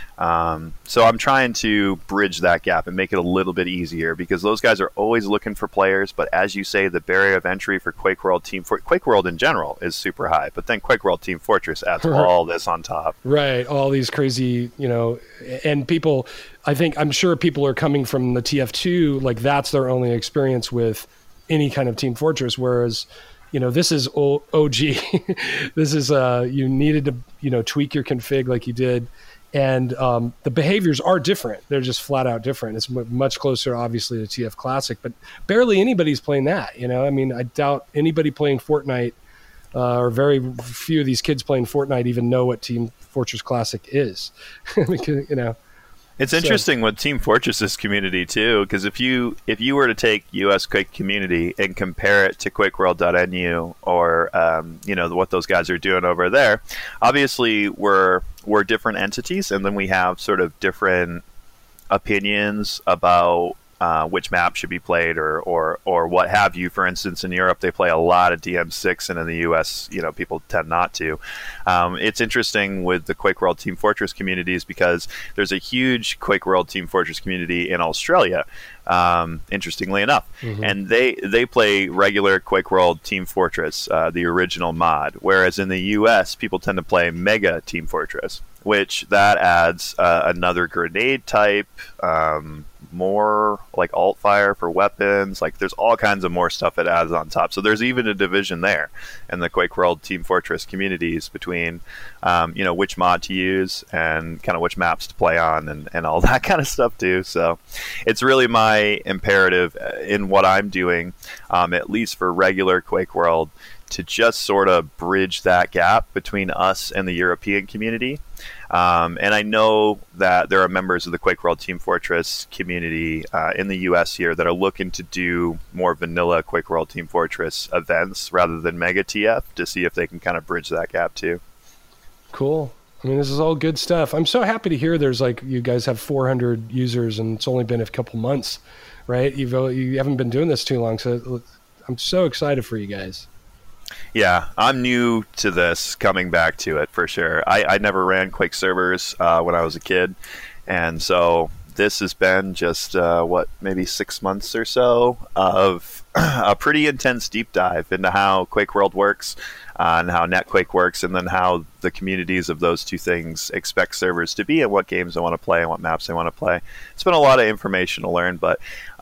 So I'm trying to bridge that gap and make it a little bit easier, because those guys are always looking for players, but as you say, the barrier of entry for Quake World Quake World in general is super high, but then Quake World Team Fortress adds all this on top. Right, all these crazy, and people, I'm sure people are coming from the TF2, like that's their only experience with any kind of Team Fortress, whereas this is OG. This is you needed to tweak your config like you did, and the behaviors are different. They're just flat out different. It's much closer obviously to TF Classic, but barely anybody's playing that. I doubt anybody playing Fortnite or very few of these kids playing Fortnite even know what Team Fortress Classic is. Because, It's interesting with Team Fortress's community too, because if you were to take US Quake community and compare it to QuakeWorld.nu or what those guys are doing over there, obviously we're different entities, and then we have sort of different opinions about which map should be played or what have you. For instance, in Europe, they play a lot of DM6, and in the US, people tend not to. It's interesting with the Quake World Team Fortress communities because there's a huge Quake World Team Fortress community in Australia, interestingly enough. And they play regular Quake World Team Fortress, the original mod, whereas in the US, people tend to play Mega Team Fortress, which that adds another grenade type, more like alt fire for weapons. Like there's all kinds of more stuff it adds on top. So there's even a division there in the Quake World Team Fortress communities between, which mod to use and kind of which maps to play on and all that kind of stuff too. So it's really my imperative in what I'm doing, at least for regular Quake World, to just sort of bridge that gap between us and the European community. And I know that there are members of the Quake World Team Fortress community in the US here that are looking to do more vanilla Quake World Team Fortress events rather than Mega TF to see if they can kind of bridge that gap too. Cool. I mean, this is all good stuff. I'm so happy to hear there's you guys have 400 users and it's only been a couple months, right? You haven't been doing this too long. So I'm so excited for you guys. Yeah, I'm new to this, coming back to it for sure. I never ran Quake servers when I was a kid, and so this has been just, maybe 6 months or so of a pretty intense deep dive into how Quake World works and how NetQuake works, and then how the communities of those two things expect servers to be and what games they want to play and what maps they want to play. It's been a lot of information to learn, but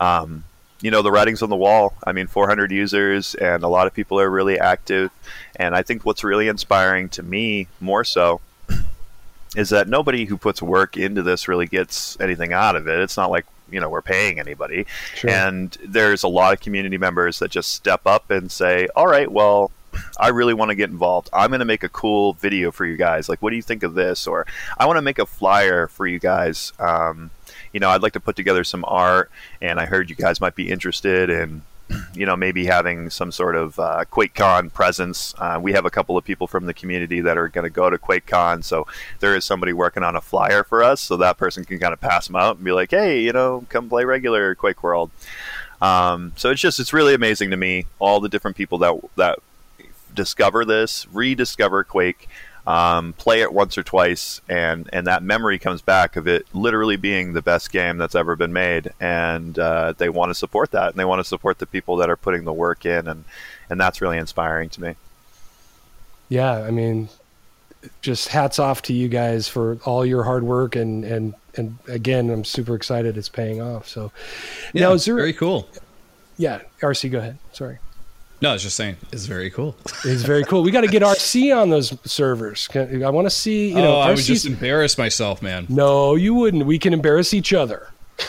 the writing's on the wall. I mean, 400 users, and a lot of people are really active. And I think what's really inspiring to me, more so, is that nobody who puts work into this really gets anything out of it. It's not like, we're paying anybody. Sure. And there's a lot of community members that just step up and say, all right, well, I really want to get involved. I'm going to make a cool video for you guys. Like, what do you think of this? Or I want to make a flyer for you guys. I'd like to put together some art, and I heard you guys might be interested in, maybe having some sort of QuakeCon presence. We have a couple of people from the community that are going to go to QuakeCon, so there is somebody working on a flyer for us, so that person can kind of pass them out and be like, hey, come play regular Quake World. So it's really amazing to me, all the different people that discover this, rediscover Quake, play it once or twice, and that memory comes back of it literally being the best game that's ever been made, and they want to support that, and they want to support the people that are putting the work in, and that's really inspiring to me. Yeah, I mean, just hats off to you guys for all your hard work, and again, I'm super excited it's paying off. So yeah, now, is there very cool. Yeah, RC, go ahead. Sorry. No, I was just saying, it's very cool. It's very cool. We got to get RC on those servers. I want to see, I would just embarrass myself, man. No, you wouldn't. We can embarrass each other.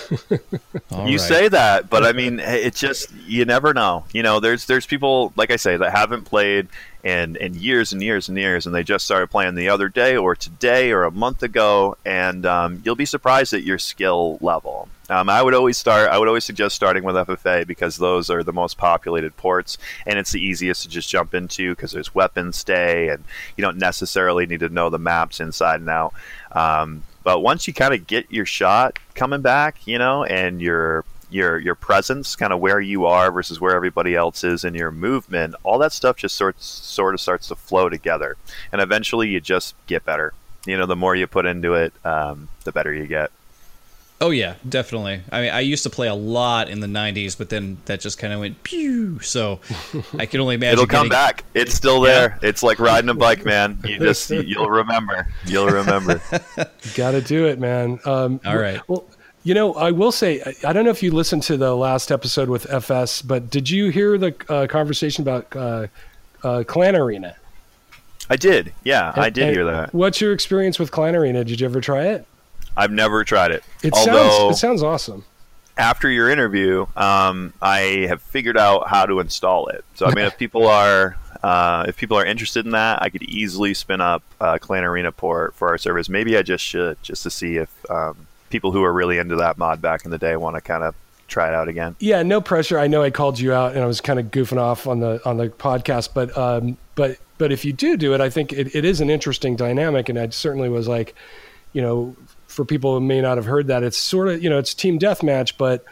You say that, but I mean, it's just, you never know. There's people, like I say, that haven't played in years and years and years, and they just started playing the other day or today or a month ago, and you'll be surprised at your skill level. I would always suggest starting with FFA because those are the most populated ports, and it's the easiest to just jump into because there's weapon stay, and you don't necessarily need to know the maps inside and out. But once you kind of get your shot coming back, and your presence, kind of where you are versus where everybody else is in your movement, all that stuff just sort of starts to flow together, and eventually you just get better. The more you put into it, the better you get. Oh yeah, definitely. I mean, I used to play a lot in the 90s, but then that just kind of went pew. So I can only imagine. It'll come back. It's still there. Yeah. It's like riding a bike, man. You'll remember. You'll remember. Got to do it, man. All right. Well, I will say, I don't know if you listened to the last episode with FS, but did you hear the conversation about Clan Arena? I did. Yeah, I did hear that. What's your experience with Clan Arena? Did you ever try it? I've never tried it. It sounds awesome. After your interview, I have figured out how to install it. So I mean, if people are interested in that, I could easily spin up Clan Arena port for our servers. Maybe I just should, just to see if people who are really into that mod back in the day want to kind of try it out again. Yeah, no pressure. I know I called you out and I was kind of goofing off on the podcast, but if you do it, I think it is an interesting dynamic, and I certainly was like, for people who may not have heard that, it's sort of, it's team deathmatch, but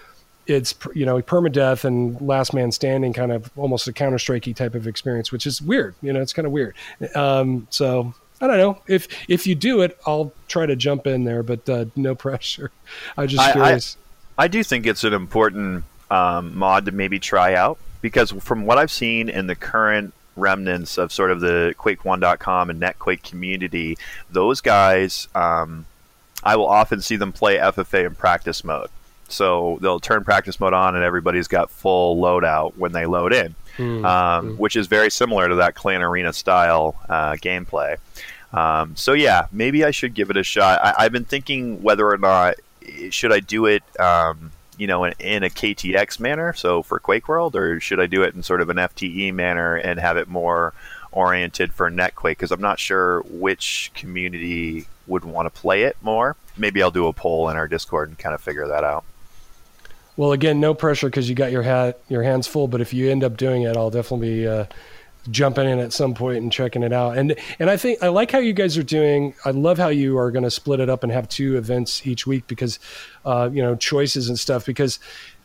it's permadeath and last man standing, kind of almost a Counter-Strike-y type of experience, which is weird. It's kind of weird. So I don't know if you do it, I'll try to jump in there, but no pressure. I'm just curious. I do think it's an important mod to maybe try out, because from what I've seen in the current remnants of sort of the Quake1.com and NetQuake community, those guys, I will often see them play FFA in practice mode. So they'll turn practice mode on and everybody's got full loadout when they load in, which is very similar to that Clan Arena style gameplay. So yeah, maybe I should give it a shot. I've been thinking whether or not should I do it in a KTX manner, so for Quake World, or should I do it in sort of an FTE manner and have it more oriented for NetQuake, because I'm not sure which community would want to play it more. Maybe I'll do a poll in our Discord and kind of figure that out. Well, again, no pressure because you got your hands full, but if you end up doing it, I'll definitely be jumping in at some point and checking it out. And I think I like how you guys are doing. I love how you are going to split it up and have 2 events each week, because choices and stuff, because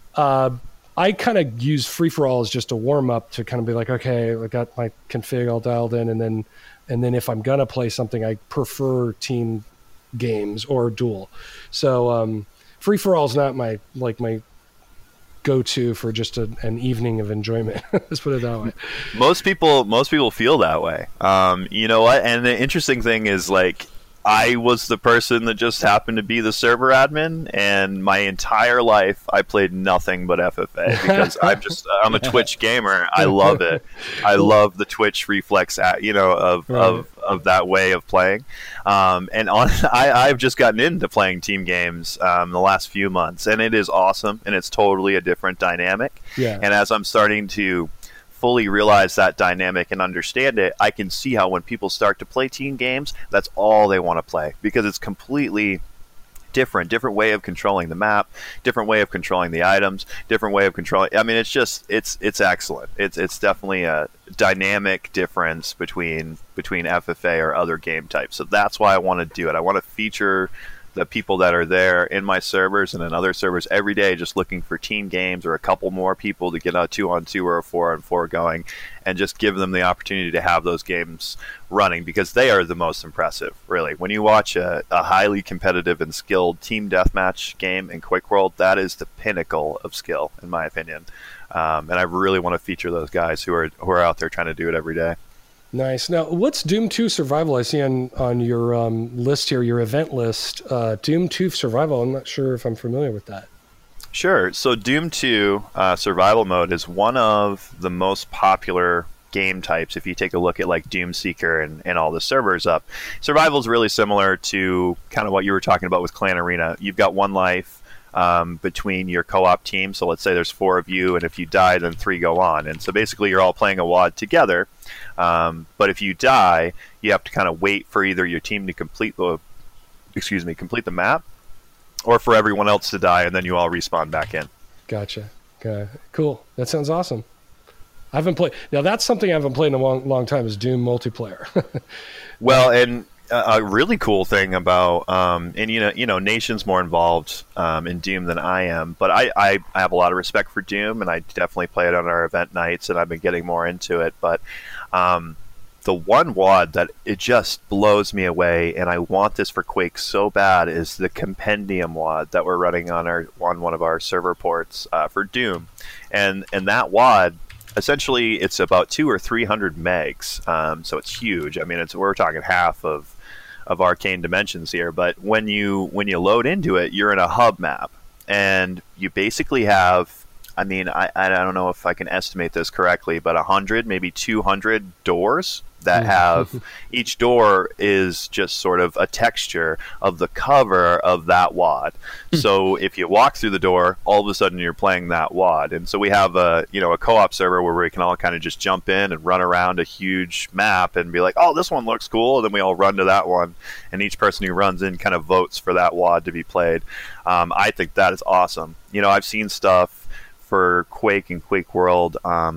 I kind of use free-for-all as just a warm-up to kind of be like, okay, I got my config all dialed in, and then if I'm going to play something, I prefer team games or duel. So free-for-all is not my go-to for just an evening of enjoyment. Let's put it that way. Most people feel that way. You know what? And the interesting thing is, like, I was the person that just happened to be the server admin, and my entire life I played nothing but FFA because I'm a Twitch gamer. I love it. I love the Twitch reflex, of that way of playing. I've just gotten into playing team games the last few months, and it is awesome, and it's totally a different dynamic. Yeah. And as I'm starting to fully realize that dynamic and understand it, I can see how when people start to play team games, that's all they want to play, because it's completely different way of controlling the map, different way of controlling the items, different way of controlling. I mean, it's excellent. It's definitely a dynamic difference between FFA or other game types. So that's why I want to do it. I want to feature the people that are there in my servers and in other servers every day, just looking for team games or a couple more people to get a 2-on-2 or a 4-on-4 going, and just give them the opportunity to have those games running, because they are the most impressive, really. When you watch a highly competitive and skilled team deathmatch game in Quake World, that is the pinnacle of skill, in my opinion. And I really want to feature those guys who are out there trying to do it every day. Nice. Now, what's Doom 2 Survival? I see on your list here, your event list, Doom 2 Survival. I'm not sure if I'm familiar with that. Sure. So Doom 2 Survival Mode is one of the most popular game types. If you take a look at like Doom Seeker and all the servers up, Survival is really similar to kind of what you were talking about with Clan Arena. You've got one life between your co-op team. So let's say there's 4 of you, and if you die, then 3 go on. And so basically you're all playing a WOD together. But if you die, you have to kind of wait for either your team to complete the map, or for everyone else to die, and then you all respawn back in. Gotcha. Okay. Cool. That sounds awesome. I haven't played. Now that's something I haven't played in a long time, is Doom multiplayer. Well, and a really cool thing about, and Nation's more involved in Doom than I am, but I have a lot of respect for Doom, and I definitely play it on our event nights, and I've been getting more into it. But the one WOD that it just blows me away, and I want this for Quake so bad, is the Compendium WOD that we're running on one of our server ports for Doom, and that WOD, essentially, it's about 200 or 300 megs, so it's huge. I mean, we're talking half of Arcane Dimensions here. But when you load into it, you're in a hub map, and you basically have, I mean, I don't know if I can estimate this correctly, but 100, maybe 200 doors that have, each door is just sort of a texture of the cover of that WOD. So if you walk through the door, all of a sudden you're playing that WOD. And so we have a co-op server where we can all kind of just jump in and run around a huge map and be like, oh, this one looks cool, and then we all run to that one, and each person who runs in kind of votes for that WOD to be played. I think that is awesome. I've seen stuff for Quake and Quake World.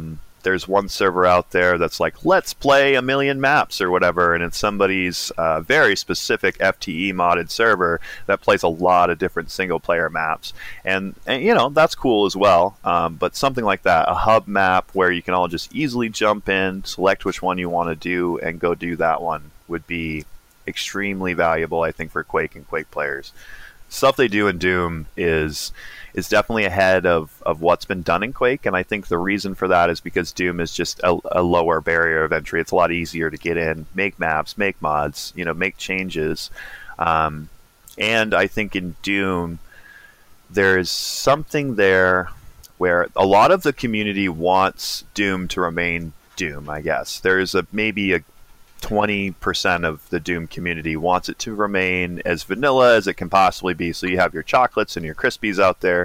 there's one server out there that's like, let's play a million maps or whatever, and it's somebody's very specific FTE modded server that plays a lot of different single player maps, and you know, that's cool as well. But something like that, a hub map where you can all just easily jump in, select which one you want to do, and go do that one would be extremely valuable, I think, for Quake and Quake players. Stuff they do in Doom is definitely ahead of what's been done in Quake, and I think the reason for that is because Doom is just a lower barrier of entry. It's a lot easier to get in, make maps, make mods, you know, make changes. And I think in Doom, there's something there where a lot of the community wants Doom to remain Doom, I guess. There's maybe a 20% of the Doom community wants it to remain as vanilla as it can possibly be. So you have your chocolates and your crispies out there,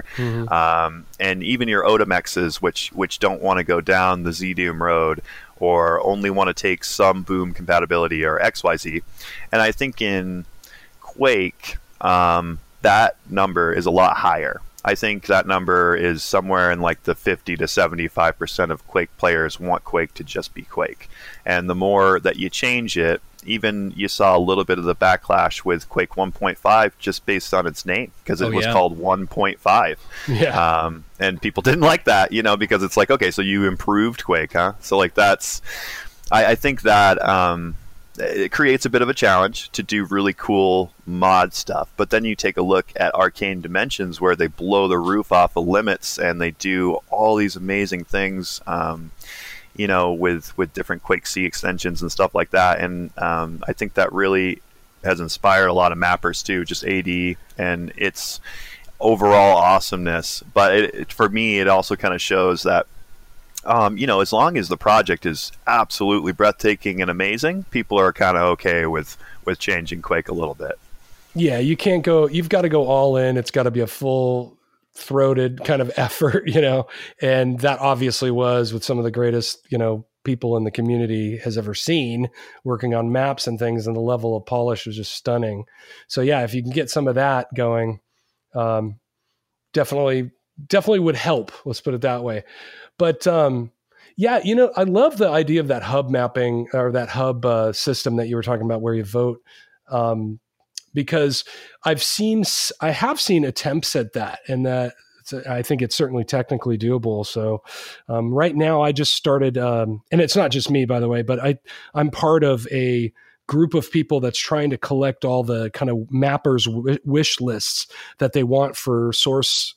and even your Otamexes, which don't want to go down the Z-Doom road or only want to take some Boom compatibility or XYZ. And I think in Quake, that number is a lot higher. I think that number is somewhere in like the 50 to 75% of Quake players want Quake to just be Quake. And the more that you change it, even you saw a little bit of the backlash with Quake 1.5 just based on its name, because it was called 1.5. Yeah. And people didn't like that, you know, because it's like, okay, so you improved Quake, huh? So like that's, I think that it creates a bit of a challenge to do really cool mod stuff. But then you take a look at Arcane Dimensions, where they blow the roof off of limits and they do all these amazing things, you know, with different Quake C extensions and stuff like that. And I think that really has inspired a lot of mappers too, just AD and its overall awesomeness. But for me, it also kind of shows that, you know, as long as the project is absolutely breathtaking and amazing, people are kind of okay with changing Quake a little bit. Yeah, you can't go, you've got to go all in. It's got to be a full-throated kind of effort, you know, and that obviously was with some of the greatest, you know, people in the community has ever seen working on maps and things, and the level of polish was just stunning. So yeah, if you can get some of that going, definitely would help. Let's put it that way. But yeah, you know, I love the idea of that hub mapping or that hub system that you were talking about where you vote, because I have seen attempts at that, and that I think it's certainly technically doable. So right now I just started, and it's not just me, by the way, but I'm part of a group of people that's trying to collect all the kind of mappers wish lists that they want for source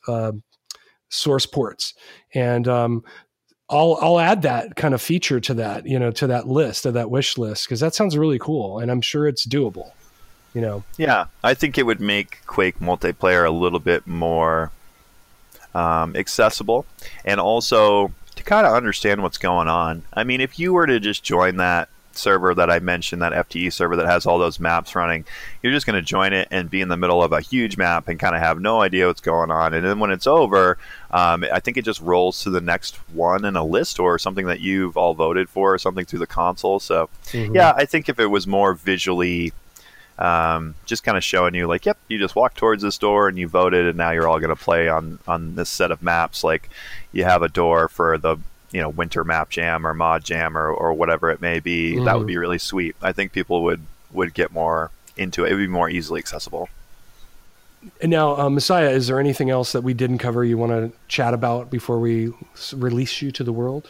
ports. And I'll add that kind of feature to that, you know, to that list, of that wish list, because that sounds really cool, and I'm sure it's doable, you know. Yeah, I think it would make Quake multiplayer a little bit more accessible, and also to kind of understand what's going on. I mean, if you were to just join that server that I mentioned, that FTE server that has all those maps running, you're just going to join it and be in the middle of a huge map and kind of have no idea what's going on. And then when it's over, I think it just rolls to the next one in a list or something that you've all voted for or something through the console. So yeah, I think if it was more visually just kind of showing you like, yep, you just walked towards this door and you voted, and now you're all going to play on this set of maps. Like you have a door for the, you know, winter map jam or mod jam or whatever it may be. That would be really sweet. I think people would get more into it. It would be more easily accessible. And now, Messiah, is there anything else that we didn't cover you want to chat about before we release you to the world?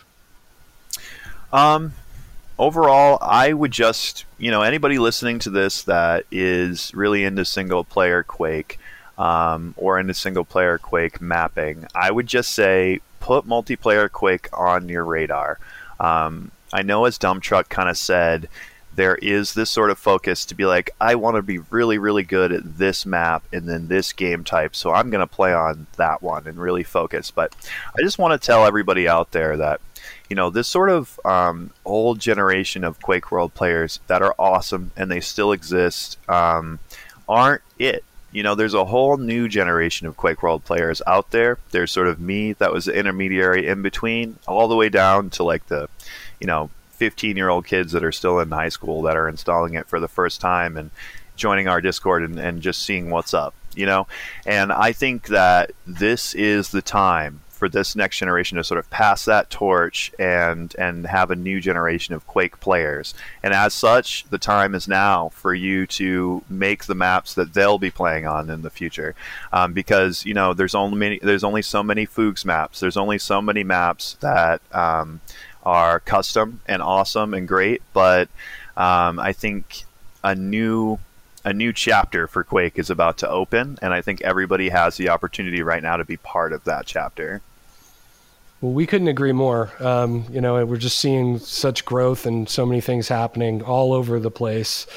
Overall, I would just, you know, anybody listening to this that is really into single player Quake or into single player Quake mapping, I would just say put multiplayer Quake on your radar. I know, as Dump Truck kind of said, there is this sort of focus to be like, I want to be really, really good at this map and then this game type, so I'm going to play on that one and really focus. But I just want to tell everybody out there that, you know, this sort of old generation of Quake World players that are awesome and they still exist aren't it. You know, there's a whole new generation of Quake World players out there. There's sort of me that was the intermediary in between, all the way down to like the, you know, 15-year-old kids that are still in high school that are installing it for the first time and joining our Discord and just seeing what's up, you know. And I think that this is the time for this next generation to sort of pass that torch and have a new generation of Quake players. And as such, the time is now for you to make the maps that they'll be playing on in the future, because there's only so many Fugues maps. There's only so many maps that are custom and awesome and great, but I think a new chapter for Quake is about to open, and I think everybody has the opportunity right now to be part of that chapter. Well, we couldn't agree more. We're just seeing such growth and so many things happening all over the place.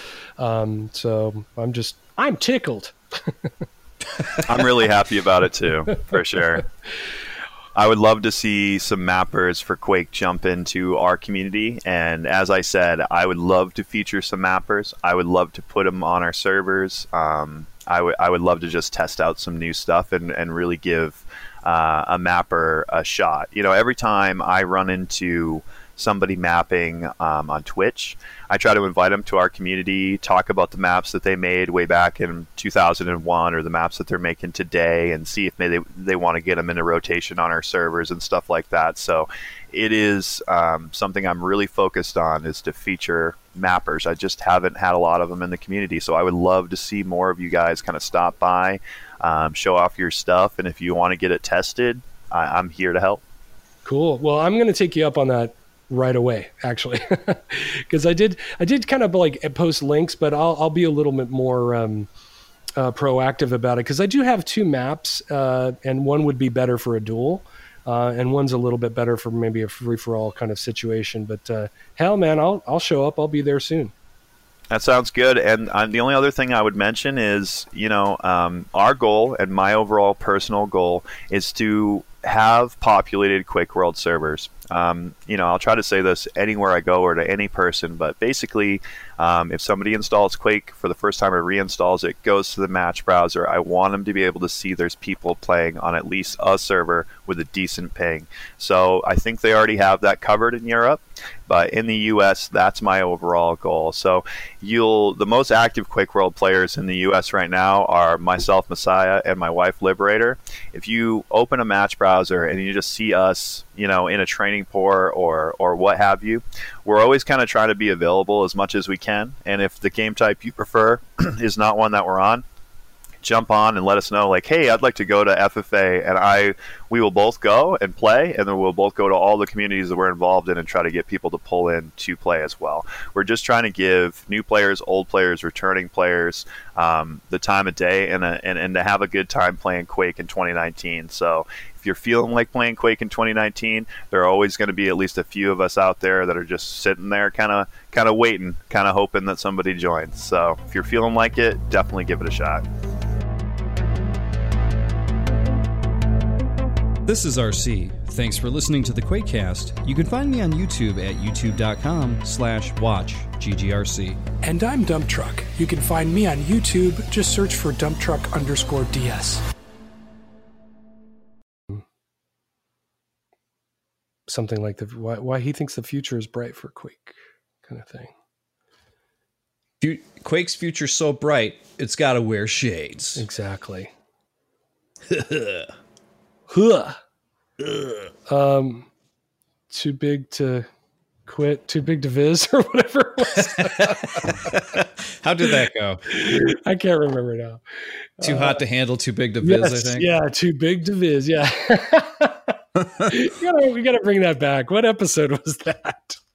So I'm tickled. I'm really happy about it too, for sure. I would love to see some mappers for Quake jump into our community, and as I said, I would love to feature some mappers. I would love to put them on our servers. I would love to just test out some new stuff and really give a mapper a shot. Every time I run into somebody mapping on Twitch, I try to invite them to our community, talk about the maps that they made way back in 2001 or the maps that they're making today, and see if they want to get them into rotation on our servers and stuff like that. So it is something I'm really focused on, is to feature mappers. I just haven't had a lot of them in the community, so I would love to see more of you guys kind of stop by, show off your stuff, and if you want to get it tested, I'm here to help. Cool. Well, I'm going to take you up on that right away, actually, because I did kind of like post links, but I'll be a little bit more proactive about it, because I do have two maps, and one would be better for a duel, and one's a little bit better for maybe a free-for-all kind of situation. But hell, man, I'll show up. I'll be there soon. That sounds good. And the only other thing I would mention is, our goal and my overall personal goal is to have populated Quake World servers. I'll try to say this anywhere I go or to any person, but basically, if somebody installs Quake for the first time or reinstalls it, goes to the match browser, I want them to be able to see there's people playing on at least a server with a decent ping. So I think they already have that covered in Europe, but in the US, that's my overall goal. So the most active Quake World players in the US right now are myself, Messiah, and my wife, Liberator. If you open a match browser and you just see us, in a training port or what have you, we're always kind of trying to be available as much as we can. And if the game type you prefer is not one that we're on, jump on and let us know, like, hey, I'd like to go to FFA, and we will both go and play, and then we'll both go to all the communities that we're involved in and try to get people to pull in to play as well. We're just trying to give new players, old players, returning players the time of day and to have a good time playing Quake in 2019. So if you're feeling like playing Quake in 2019, there are always going to be at least a few of us out there that are just sitting there kind of waiting, kind of hoping that somebody joins. So if you're feeling like it, definitely give it a shot. This is RC. Thanks for listening to the QuakeCast. You can find me on YouTube at youtube.com/watchGGRC. And I'm Dump Truck. You can find me on YouTube. Just search for dumptruck_DS. Something like why he thinks the future is bright for Quake, kind of thing. Quake's future's so bright, it's got to wear shades. Exactly. Too big to quit, too big to viz, or whatever it was. How did that go? I can't remember now. Too hot to handle, too big to viz, yes, I think. Yeah, too big to viz, yeah. We gotta bring that back. What episode was that?